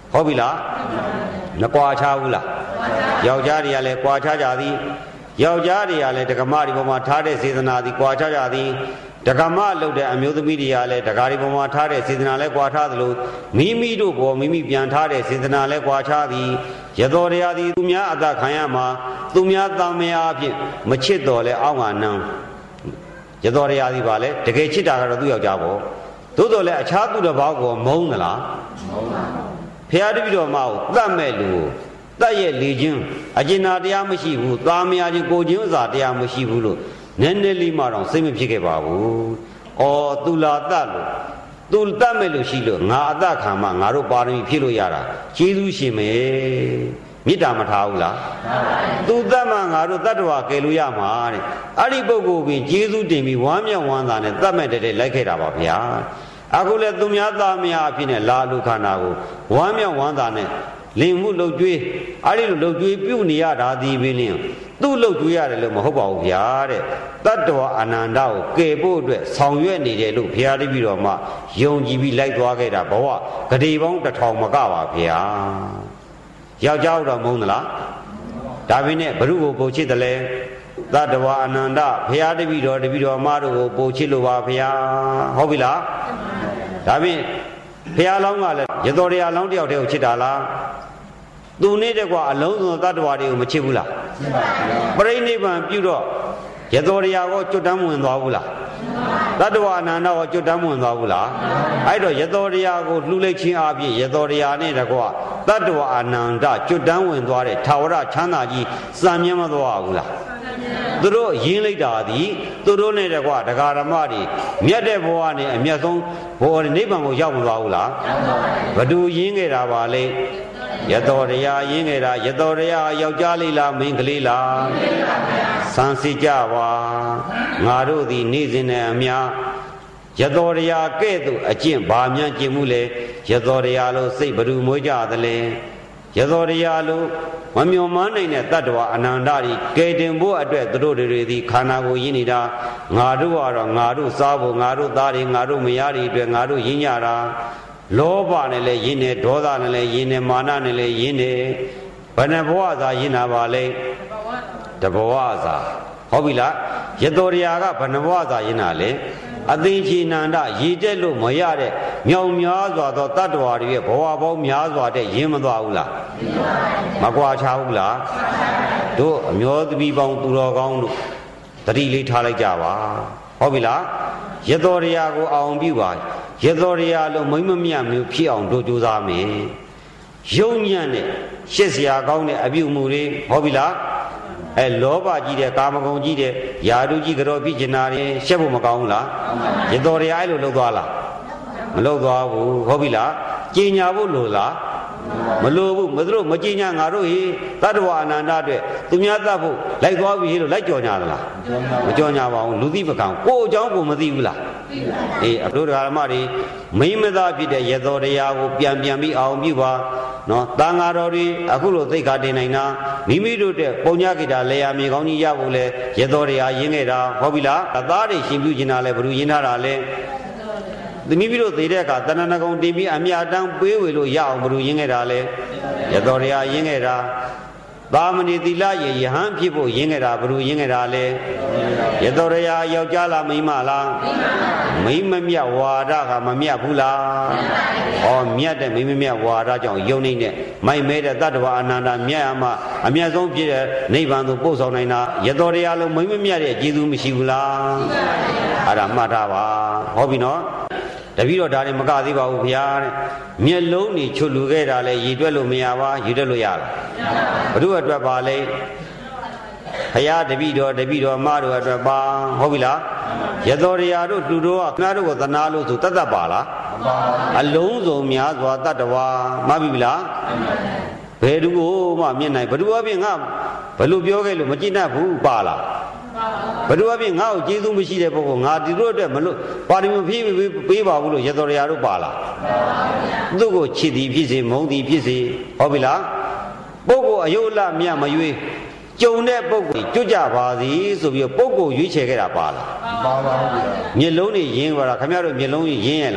ဟုတ်ပြီလားမကွာခြားဘူးလားယောက်ျားတွေကလည်းကွာခြားကြသည်ယောက်ျားတွေကလည်းဒကမတွေပေါ်မှာထားတဲ့စေတနာသည်ကွာခြားကြသည်ဒကမလုပ်တဲ့အမျိုးသမီးတွေကလည်းဒကာတွေပေါ်မှာထားတဲ့စေတနာလည်းကွာခြားသလိုမိမိတို့ပေါ်မိမိပြန်ထားတဲ့စေတနာလည်းကွာခြားသည်ယသောတရားသည်သူများအသက်ခံရမှာသူများတမယာအဖြစ်မချစ်တော်လဲအောင်းငါနံယသောတရားသည်ပါလေတကယ်ချစ်တာကတော့သူ့ယောက်ျားပေါ့သို့တော်လည်းအခြားသူတစ်ပါးကိုမုန်းသလားမုန်းပါဘူးဖျားတပည့်တော်မကိုတတ်မဲ့လူကိုတတ်ရဲ့လေချင်းအကျဉ်းနာတရားမရှိဘူးသားမယားချင်းကိုချင်းဥစားတရားမရှိဘူးလို့နည်းနည်းလေးမှတော့စိတ်မဖြစ်ခဲ့ပါဘူး။အော်သူလာတတ်လို့သူတတ်မဲ့လို့ရှိလို့ငါအသက်ခံမှငါတို့ပါရမီဖြည့်လို့ရတာကျေးဇူးရှင်မယ်မေတ္တာမထားဘူးလားသူတတ်မှငါတို့တတ္တဝါကယ်လို့ရမှာတဲ့အဲ့ဒီပုဂ္ဂိုလ်ကကျေးဇူးတင်ပြီးဝမ်းမြောက်ဝမ်းသာနဲ့တတ်မဲ့တဲ့လိုက်ခဲ့တာပါဗျာအခုလည်းသူများသားမယားအဖြစ်နဲ့လာလူခန္ဓာကိုဝမ်းမြောက်ဝမ်းသာနဲ့လင်မှုလှုပ်ကြွေးအဲ့ဒီလိုလှုပ်ကြွေးပြုနေရတာဒီပင်လင်းသူ့လှုပ်ကြွေးရတယ်လို့မဟုတ်ပါဘူးဗျာတဲ့တတ္တဝါအနန္တကိုကယ်ဖို့အတွက်ဆောင်ရွက်နေတယ်လို့ဘုရားတပည့်တော်မှယုံကြည်ပြီးလိုက်သွားခဲ့တာဘဝဂတိပေါင်း1000မကပါဗျာယောက်ျားတော့မုန်းသလားဒါပေမဲ့ဘုရုကိုပို့ချစ်တယ်လေတတ္တဝါအနန္တဘုရားတပည့်တော်မတို့ကိုပို့ချစ်လို့ပါဗျာဟုတ်ပြီလားဒါဖြင့်ဘုရားလောင်းကလည်းရသော်တရားလောင်းတယောက်တည်းကိုချစ်တာလားသူနဲ့တကွာအလုံးစုံတတ္တဝါတွေကိုမချစ်ဘူးလားပရိနိဗ္ဗာန်ပြုတော့ရသော်တရားကိုကျွတ်တမ်းဝင်သွားဘူးလားတတ္တဝါအနန္တကိုကျွတ်တမ်းဝင်သွားဘူးလားအဲ့တော့ရသော်တရားကိုလှူလိုက်ခြင်းအပြင်ရသော်တရားနဲ့တကွာတတ္တဝါအနန္တကျွတ်တမ်းဝင်သွားတဲ့ထာဝရချမ်းသာကြီးစံမြတ်မသွားဘူးလားသူတို့ရင်းလိုက်တာသည်သူတို့နဲ့တကွဒကာဓမ္မတွေမြတ်တဲ့ဘဝနဲ့အမျက်ဆုံးဘဝနိဗ္ဗာန်ကိုရောက်မသွားဘူးလားဘဒူရင်းခဲ့တာပါလေယသောတရားရင်းခဲ့တာယသောတရားယောက်ျားလေးလားမိန်းကလေးလားစံစီကြပါငါတို့သည်နေ့စဉ်နဲ့အမျှယသောတရားကဲ့သို့အကျင့်ဘာမှန်ကျင့်မှုလေယသောတရားလို့စိတ်ဘဒူမွေးကြသလဲယသောတရားလို့မမျော်မှန်းနိုင်တဲ့တတ္တဝါအနန္တကြီးကယ်တင်ဖို့အတွက်သူတို့တွေသည်ခန္ဓာကိုယ်ရင်းနေတာငါတို့ကတော့ငါတို့စားဖို့ငါတို့သားတွေငါတို့မယားတွေအတွက်ငါတို့ရင်းကြတာလောဘနဲ့လည်းရင်းနေဒေါသနဲ့လည်းရင်းနေမာနနဲ့လည်းရင်းနေဘယ်နှဘဝသာရင်းတာပါလဲတဘဝသာဟုတ်ပြီလားယသောတရားကဘယ်နှဘဝသာရင်းတာလဲအသိဉာဏ်န္တရည်တက်လို့မရတဲ့မြောင်များစွာသောတတ္တဝါတွေရဲ့ဘဝပေါင်းများစွာတဲ့ရင်းမသွားဘူးလားမကွာခြားဘူးလားတို့အမျိုးသမီးပေါင်းသူတော်ကောင်းတို့တတိလေးထားလိုက်ကြပါဟုတ်ပြီလားယသောတရားကိုအောင်ပြုပါယသောတရားလို့မိမ့်မမြတ်မျိုးဖြစ်အောင်တို့ကြိုးစားမယ်ယုံညံ့တဲ့ရှစ်စရာကောင်းတဲ့အပြုမှုတွေဟုတ်ပြီလားလောဘကြီးတဲ့ကာမဂုဏ်ကြီးတဲ့ယာတုကြီးကြောပြစ်ကျင်တာတွေရှက်ဖို့မကောင်းဘူးလားယသောတရားအဲ့လိုလုပ်သွားလားမလုပ်သွားဘူးဟုတ်ပြီလားကြင်ညာဖို့လို့လားမလိုဘူးမတို့မကြင်ညာငါတို့ဟိတတ္တဝါအနန္တအတွက်သူများတတ်ဖို့လိုက်သွားပြီလို့လိုက်ကြော်ညာသလားမကြော်ညာပါဘူးလူသိပကံကိုအကြောင်းကိုမသိဘူးလားအေးအဘိဓမ္မာတွေမိမသားဖြစ်တဲ့ယသောတရားကိုပြန်ပြီးအောင်ပြုပါနော်တန်ဃာတော်တွေအခုလိုသိက္ခာတင်နိုင်တာမိမိတို့တဲ့ပုံညကိတာလေယာမြေကောင်းကြီးရဖို့လဲယသောတရားရင်းခဲ့တာဟုတ်ပြီလားအသားတွေရှင်ပြုကျင်တာလဲဘယ်လိုရင်းထားတာလဲသမီးတို့သေးတဲ့အခါတဏ္ဍကုံတင်ပြီးအမြတမ်းပေးဝေလို့ရအောင်ဘယ်လိုရင်းခဲ့တာလဲယသောတရားရင်းခဲ့တာသာမဏေသီလရေယဟန်ဖြစ်ဖို့ရင်းခဲ့တာဘယ်လိုရင်းခဲ့တာလဲယသောတရားယောက်ျားလားမိန်းမလားမိန်းမမြတ်ဝါဒကမမြတ်ဘူးလားဩမြတ်တဲ့မိန်းမမြတ်ဝါဒကြောင့်ယုံနေတဲ့မိုက်မဲတဲ့တတ္တဝါအနန္တမြတ်ရမှာအမြတ်ဆုံးဖြစ်တဲ့နိဗ္ဗာန်သို့ပို့ဆောင်နိုင်တာယသောတရားလုံးမိန်းမမြတ်တဲ့ကျေးဇူးမရှိဘူးလားအဲ့ဒါမှတ်ထားပါဟုတ်ပြီနော်တပည့်တော်ဒါတွေမကသေးပါဘူးဗျာတဲ့မျက်လုံးတွေချွတ်လူခဲ့တာလဲရည်တွက်လို့မရပါရည်တွက်လို့ရလားဘုရားအတွက်ပါလဲဘုရားတပည့်တော်မတို့အတွက်ပါဟုတ်ပြီလားယသောတရားတို့လူတို့ကခဏတို့ကိုသနာလို့ဆိုတတ်တတ်ပါလားအလုံးစုံများစွာတတ္တဝါမှတ်ပြီလားဘယ်သူကိုမှမြင်နိုင်ဘယ်သူအပြင်ငါဘယ်လိုပြောခဲ့လို့မကြည့်တတ်ဘူးပါလားဘယ်သူအပြင်ငါ့ကိုကျေးဇူးမရှိတဲ့ပုဂ္ဂိုလ်ငါဒီလိုအတွက်မလို့ပါရမီဖြည့်ပေးပါဘူးလို့ယသောတရားတို့ပါလားသူ့ကိုချစ်သည်ဖြစ်စေမုန်းသည်ဖြစ်စေဟုတ်ပြီလားပုဂ္ဂိုလ်အယုလမြတ်မရွေးကြုံတဲ့ပုဂ္ဂိုလ်ကြွကြပါစီဆိုပြီးပုဂ္ဂိုလ်ရွေးချယ်ခဲ့တာပါလားပါပါဘူးဗျာမျက်လုံးတွေရင်းသွားတာခင်ဗျားတို့မျက်လုံးရင်းရဲ့လား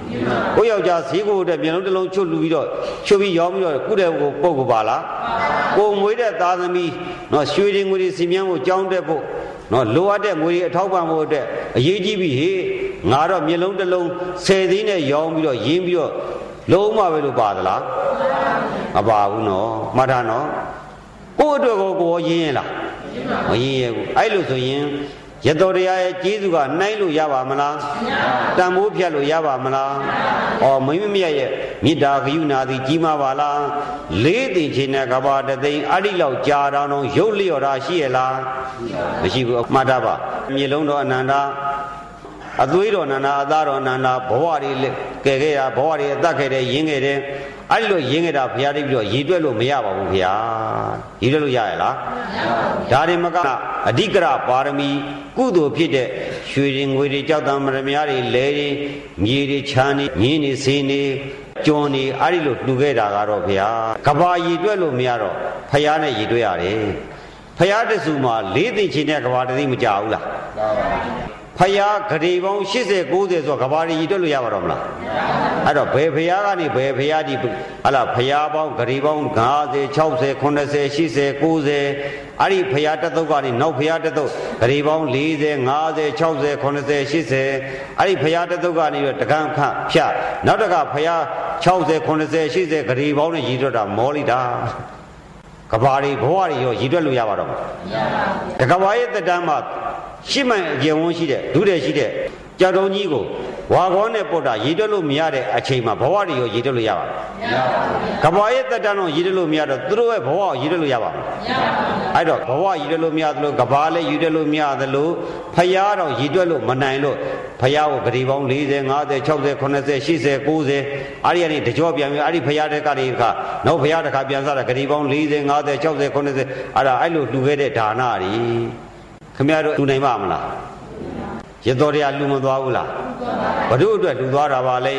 ကိုယောက်ျားဈေးကိုတဲ့မျက်လုံးတစ်လုံးချွတ်လူပြီးတော့ချွတ်ပြီးရောင်းပြီးတော့ကုတဲ့ကိုပုတ်ကိုပါလားကိုမွေးတဲ့သားသမီးနော်ရွှေတွေငွေတွေစီမံဖို့ကြောင်းတက်ဖို့နော်လိုအပ်တဲ့ငွေတွေအထောက်ပံ့ဖို့အတွက်အရေးကြီးပြီဟေ့ငါတော့မျက်လုံးတစ်လုံး10သိန်းနဲ့ရောင်းပြီးတော့ရင်းပြီးတော့လုံးမပဲလို့ပါသလားမပါဘူးနော်မှတ်ထားနော်ကိုယ့်အတွက်ကိုရင်းရလားမရင်းရဘူးအဲ့လိုဆိုရင်ရသော်တရားရဲ့ကျေးဇူးကနိုင်လို့ရပါမလားတန်ဖိုးဖြတ်လို့ရပါမလားမိမမြတ်ရဲ့မေတ္တာဂရုဏာသည်ကြီးမားပါလားလေးသိချင်းနဲ့ကဘာတသိန်းအဲ့ဒီလောက်ကြာတောင်းရုပ်လျော်တာရှိရလားမရှိဘူးမှတ်ထားပါမြေလုံးတော်အနန္တအသွေးတော်အနန္တအသားတော်အနန္တဘဝတွေကဲခဲ့ရဘဝတွေအသက်ခဲ့တယ်ရင်းခဲ့တယ်အဲ့ဒီလိုရင်းခဲ့တာဘုရားတည်းပြီးတော့ရည်တွက်လို့မရပါဘူးဘုရားရည်တွက်လို့ရရလားဒါတွေမကအဓိကရပါရမီကုသိုလ်ဖြစ်တဲ့ရွှေရင်ငွေတွေကြောက်တံမရမများတွေလဲတွေမြေတွေချမ်းတွေမြင်းတွေစင်းတွေကျွန်းတွေအဲ့ဒီလိုလှူခဲ့တာကတော့ဘုရားကဘာရည်တွက်လို့မရတော့ဘုရားနဲ့ရည်တွက်ရတယ်ဘုရားတဆူမှာလေးသိချင်းနဲ့ကဘာတသိမကြဘူးလားဖယားဂရေပေါင်း80 90ဆိုကဘာရီတွက်လို့ရပါတော့မလားအဲ့တော့ဘယ်ဖယားကနေဘယ်ဖယားဒီဟလာဖယားပေါင်းဂရေပေါင်း50 60 80 80 90အဲ့ဒီဖယားတသုတ်ကနေနောက်ဖယားတသုတ်ဂရေပေါင်း40 50 60 80 80အဲ့ဒီဖယားတသုတ်ကနေတော့တကန်းခန့်ဖြတ်နောက်တကဖယား60 80 80ဂရေပေါင်းနဲ့ရည်တွက်တာမောလိတာကဘာရီဘဝရီရောရည်တွက်လို့ရပါတော့မလားတကဘာရဲ့တက်တမ်းမှာရှစ်မိုင်အကျယ်ဝန်းရှိတဲ့ဒုတဲ့ရှိတဲ့ကြောက်တုံးကြီးကိုဝါကောနဲ့ပုတ်တာရည်တွက်လို့မရတဲ့အချိန်မှာဘဝတွေရောရည်တွက်လို့ရပါ့မလားကဘာရဲ့တက်တန်းတော့ရည်တွက်လို့မရတော့သူတို့ရဲ့ဘဝကိုရည်တွက်လို့ရပါ့မလားအဲ့တော့ဘဝရည်တွက်လို့မရသလိုကဘာလည်းရည်တွက်လို့မရသလိုဖယားတော့ရည်တွက်လို့မနိုင်လို့ဖယားကိုဂရီပေါင်း40 50 60 80 80 90အဲ့ဒီကနေတကြောပြန်ပြီးအဲ့ဒီဖယားတဲ့ကနေခါနောက်ဖယားတစ်ခါပြန်စားတာဂရီပေါင်း40 50 60 80အဲ့ဒါအဲ့လိုလှူခဲ့တဲ့ဒါနတွေခင်ဗျားတို့လူနိုင်ပါမလားရတော်တရားလူမသွားဘူးလားဘု து အတွက်လူသွားတာပါလေ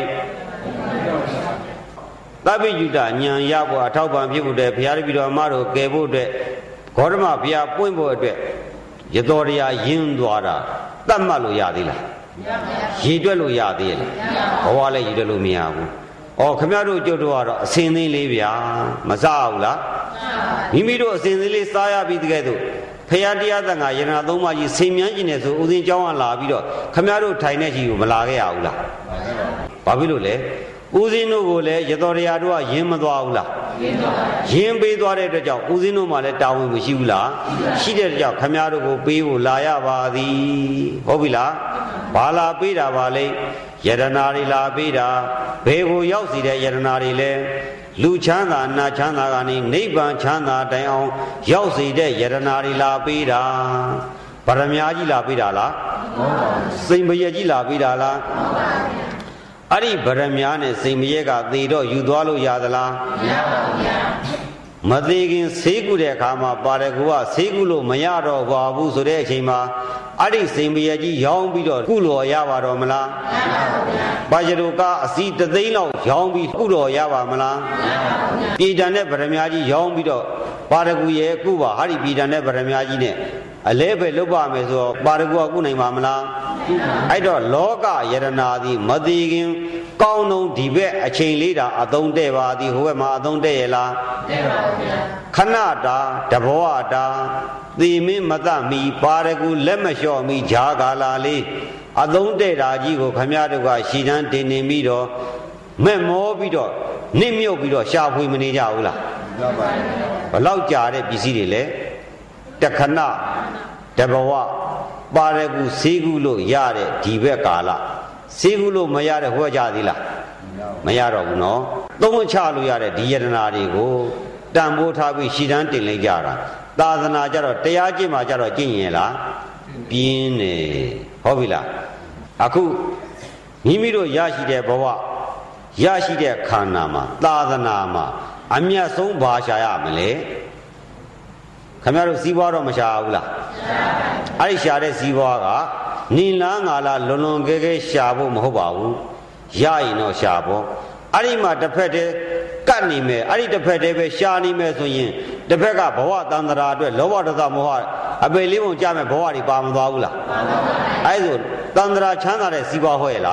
သဗ္ဗညုတဉာဏ်ရဖို့အထောက်ပံ့ဖြစ်ဖို့တဲ့ဘုရားတပည့်တော်အမတို့ကယ်ဖို့အတွက်ဂေါတမဘုရားပွင့်ဖို့အတွက်ရတော်တရားရင်းသွားတာတတ်မှတ်လို့ရသေးလားရည်တွက်လို့ရသေးလားဘဝလည်းရည်တွက်လို့မရဘူးခင်ဗျားတို့ကြုတ်တော့ကတော့အစင်သိန်းလေးဗျာမစားဘူးလားမိမိတို့အစင်သိန်းလေးစားရပြီးတကယ်တော့ဖရာတရားသံဃာယန္နာသုံးပါးကြီးစိန်မြန်းကျင်နေဆိုဦးစင်းကျောင်းကလာပြီးတော့ခမရတို့ထိုင်တဲ့ကြီးကိုမလာခဲ့ရဘူးလားဘာဖြစ်လို့လဲဦးစင်းတို့ကိုလည်းရတော်တရားတို့ကယင်းမသွားဘူးလားယင်းပေးသွားတဲ့အတွက်ကြောင့်ဦးစင်းတို့မှလည်းတာဝန်မရှိဘူးလားရှိတဲ့အတွက်ကြောင့်ခမရတို့ကိုပေးဖို့လာရပါသည်ဟုတ်ပြီလားဘာလာပေးတာပါလဲယရနာတွေလာပေးတာဘယ်ကိုရောက်စီတဲ့ယရနာတွေလဲလူချမ်းသာနာချမ်းသာကနေနိဗ္ဗာန်ချမ်းသာတိုင်အောင်ရောက်စေတဲ့ယရနာတွေလာပေးတာဗရမ ्या ကြီးလာပေးတာလားစိန်မရက်ကြီးလာပေးတာလားအဲ့ဒီဗရမ ्या နဲ့စိန်မရက်ကသေတော့ယူသွားလို့ရသလားမရပါဘူးဗျာမသေးခင်ဆေးကုတဲ့အခါမှာပါရကူကဆေးကုလို့မရတော့ပါဘူးဆိုတဲ့အချိန်မှာအဲ့ဒီစိန်မရက်ကြီးရောင်းပြီးတော့ကုလို့ရပါတော့မလားမရပါဘူးဗျာပါရတူကအစီ3သိန်းလောက်ရောင်းပြီးကုလို့ရပါမလားမရပါဘူးဗျာပြည်တန်တဲ့ဗရမ ्या ကြီးရောင်းပြီးတော့ပါရကူရဲ့ကုပါဟာဒီပြည်တန်တဲ့ဗရမ ्या ကြီးနဲ့အလဲပဲလုပ်ပါမယ်ဆိုတော့ပါရကူကကုနိုင်ပါမလားအဲ့တော့လောကယရနာသည်မသေးခင်ကောင်းလုံးဒီဘက်အချိန်လေးတာအသုံးတဲ့ပါသည်ဟိုဘက်မှာအသုံးတဲ့ရလားတဲ့ပါဘူးဗျာခဏတာတဘောတာသေမင်းမတမီပါရကူလက်မလျှော့မီဂျာကာလာလေးအသုံးတဲ့တာကြီးကိုခမရတို့ကရှည်တန်းတင်နေပြီးတော့မဲ့မောပြီးတော့နစ်မြုပ်ပြီးတော့ရှာဖွေမနေကြဘူးလားမှန်ပါဗျာဘလောက်ကြာတဲ့ပစ္စည်းတွေလဲတခဏတဘဝပါရကူဆေးကူလို့ရတဲ့ဒီဘက်ကာလဆေးကူလို့မရတဲ့ဟောကြသေးလားမရတော့ဘူးနော်သုံးချလို့ရတဲ့ဒီယတနာတွေကိုတန်ဖိုးထားပြီးရှည်တန်းတင်လိုက်ကြတာသာသနာကြတော့တရားကျင့်မှာကြတော့ကျင့်ရင်လားပြင်းနေဟုတ်ပြီလားအခုမိမိတို့ရရှိတဲ့ဘဝရရှိတဲ့ခန္ဓာမှာသာသနာမှာအမြတ်ဆုံးဘာရှာရမလဲခင်ဗျားတို့စီးပွားတော့မရှာဘူးလားအဲ့ဒီရှာတဲ့စီးပွားကနိလားငါလားလွန်လွန်ကဲကဲရှာဖို့မဟုတ်ပါဘူးရရင်တော့ရှာဖို့အဲ့ဒီမှာတစ်ဖက်တည်းကတ်နေမယ်အဲ့ဒီတစ်ဖက်တည်းပဲရှာနေမယ်ဆိုရင်တစ်ဖက်ကဘဝတန်ត្រာအတွက်လောဘဒေါသမောဟအပေလေးပုံကြမဲ့ဘဝတွေပါမသွားဘူးလားအဲ့ဒါဆိုတန်ត្រာချမ်းသာတဲ့စီးပွားဟောရဲ့လား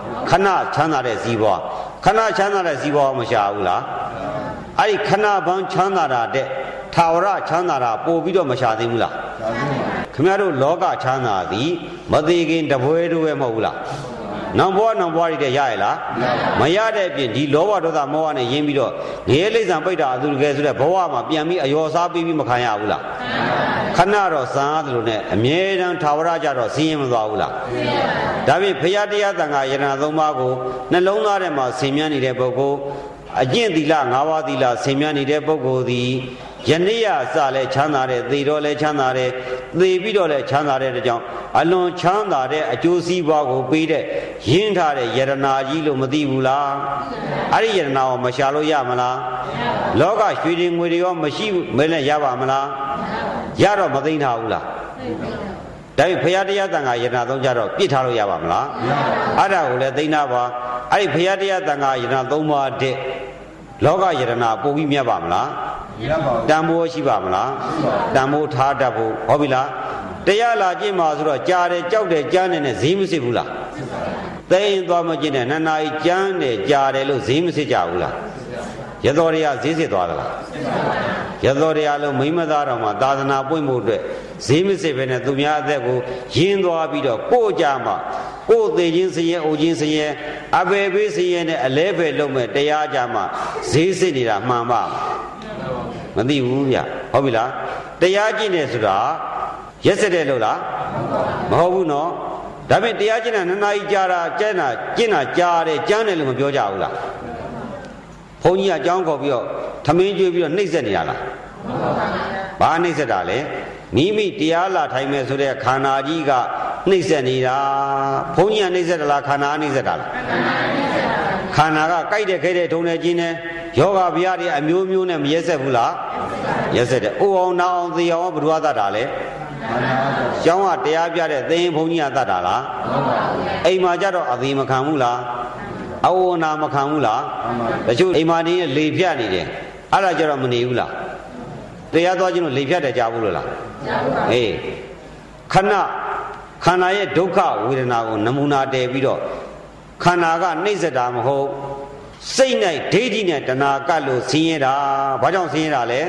ခဏချမ်းသာတဲ့စီးပွားခဏချမ်းသာတဲ့စီးပွားမရှာဘူးလားအဲ့ဒီခဏပန်းချမ်းသာတာတဲ့ထာဝရချမ်းသာတာပို့ပြီးတော့မရှာသေးဘူးလားခင်ဗျားတို့လောကချမ်းသာသည်မသေးခင်တပွဲတို့ပဲမဟုတ်ဘူးလားနောင်ဘဝတွေတဲ့ရရလားမရတဲ့အပြင်ဒီလောဘဒေါသမောဟနဲ့ယင်းပြီးတော့ငရေလိမ့်ဆံပိတ်တာအသူတကယ်ဆိုတဲ့ဘဝမှာပြန်ပြီးအယောစားပြီးမခံရဘူးလားခဏတော့စံရတယ်လို့နဲ့အမြဲတမ်းထာဝရကြတော့ဆင်းရဲမသွားဘူးလားဒါဖြင့်ဘုရားတရားသံဃာယရဏသုံးပါးကိုနှလုံးသားထဲမှာဆင်မြန်းနေတဲ့ပုဂ္ဂိုလ်အကျင့်သီလ၅ပါးသီလဆင်မြန်းနေတဲ့ပုဂ္ဂိုလ်သည်ယနေ့ရစလဲချမ်းသာတဲ့သေတော့လဲချမ်းသာတဲ့သေပြီးတော့လဲချမ်းသာတဲ့ကြောင့်အလွန်ချမ်းသာတဲ့အကျိုးစီးပွားကိုပေးတဲ့ရင်းထားတဲ့ယရနာကြီးလို့မသိဘူးလားအဲ့ဒီယရနာကိုမရှာလို့ရမလားလောကရွှေတွေငွေတွေရောမရှိမဲနဲ့ရပါမလားရတော့မသိထားဘူးလားဒါပေမဲ့ဘုရားတရားသံဃာယရနာသုံးကြတော့ပြစ်ထားလို့ရပါမလားအဲ့ဒါကိုလည်းသိနာပါအဲ့ဒီဘုရားတရားသံဃာယရနာသုံးပါးတဲ့လောကယရနာပို့ပြီးမြတ်ပါမလားတန်ဖိုးရှိပါမလားတန်ဖိုးထားတတ်ဖို့ဟုတ်ပြီလားတရားလာကျင့်မှာဆိုတော့ကြားတယ်ကြောက်တယ်ကြားတယ်နဲ့ဈေးမစစ်ဘူးလားသိရင်သွားမကျင့်နဲ့နှစ်နာရီကျမ်းတယ်ကြားတယ်လို့ဈေးမစစ်ကြဘူးလားရသော်တရားဈေးစစ်သွားသလားရသော်တရားလို့မိမသားတော်မှာသာသနာပွင့်ဖို့အတွက်ဈေးမစစ်ပဲနဲ့သူများအသက်ကိုရင်းသွားပြီးတော့ကိုယ်ကြမှာကိုယ်သေးချင်းစရဲအိုချင်းစရဲအပေပေးစရဲနဲ့အလဲပဲလုံးမဲ့တရားကြမှာဈေးစစ်နေတာမှန်ပါမသိဘူးဗျဟုတ်ပြီလားတရားကျင့်တယ်ဆိုတာရက်စက်တယ်လို့လားမဟုတ်ဘူးနော်ဒါပေမဲ့တရားကျင့်တာနှစ်နာရီကြာတာကျင့်တာကြားတယ်ကျမ်းတယ်လို့မပြောကြဘူးလားဘုန်းကြီးကအကြောင်းခေါ်ပြီးတော့ထမင်းကျွေးပြီးတော့နှိပ်စက်နေတာလားဘာနှိပ်စက်တာလဲမိမိတရားလာထိုင်မယ်ဆိုတဲ့ခန္ဓာကြီးကနှိပ်စက်နေတာဘုန်းကြီးကနှိပ်စက်တယ်လားခန္ဓာနှိပ်စက်တာလားခန္ဓာကကြိုက်တဲ့ခဲတဲ့ထုံတဲ့ကျင်းတဲ့ယောဂဗျာတွေအမျိုးမျိုးနဲ့မရက်ဆက်ဘူးလားရက်ဆက်တယ်။အိုအောင်နာအောင်သေအောင်ဘုရားသတ်တာလေ။ကျောင်းကတရားပြတဲ့သင်ဘုန်းကြီးကသတ်တာလား။အိမ်မှာကြတော့အသေးမခံဘူးလား။အိုနာမခံဘူးလား။တချို့အိမ်မှာနေလေဖြတ်နေတယ်။အဲ့ဒါကြတော့မနေဘူးလား။တရားသွားခြင်းလို့လေဖြတ်တယ်ကြားဘူးလို့လား။ကြားဘူးပါ။ဟေးခန္ဓာရဲ့ဒုက္ခဝေဒနာကိုနမူနာတည်ပြီးတော့ခန္ဓာကနှိမ့်ဆက်တာမဟုတ်စိတ်၌ဒိဋ္ဌိနဲ့တဏှာကပ်လို့ဆင်းရဲတာဘာကြောင့်ဆင်းရဲတာလဲ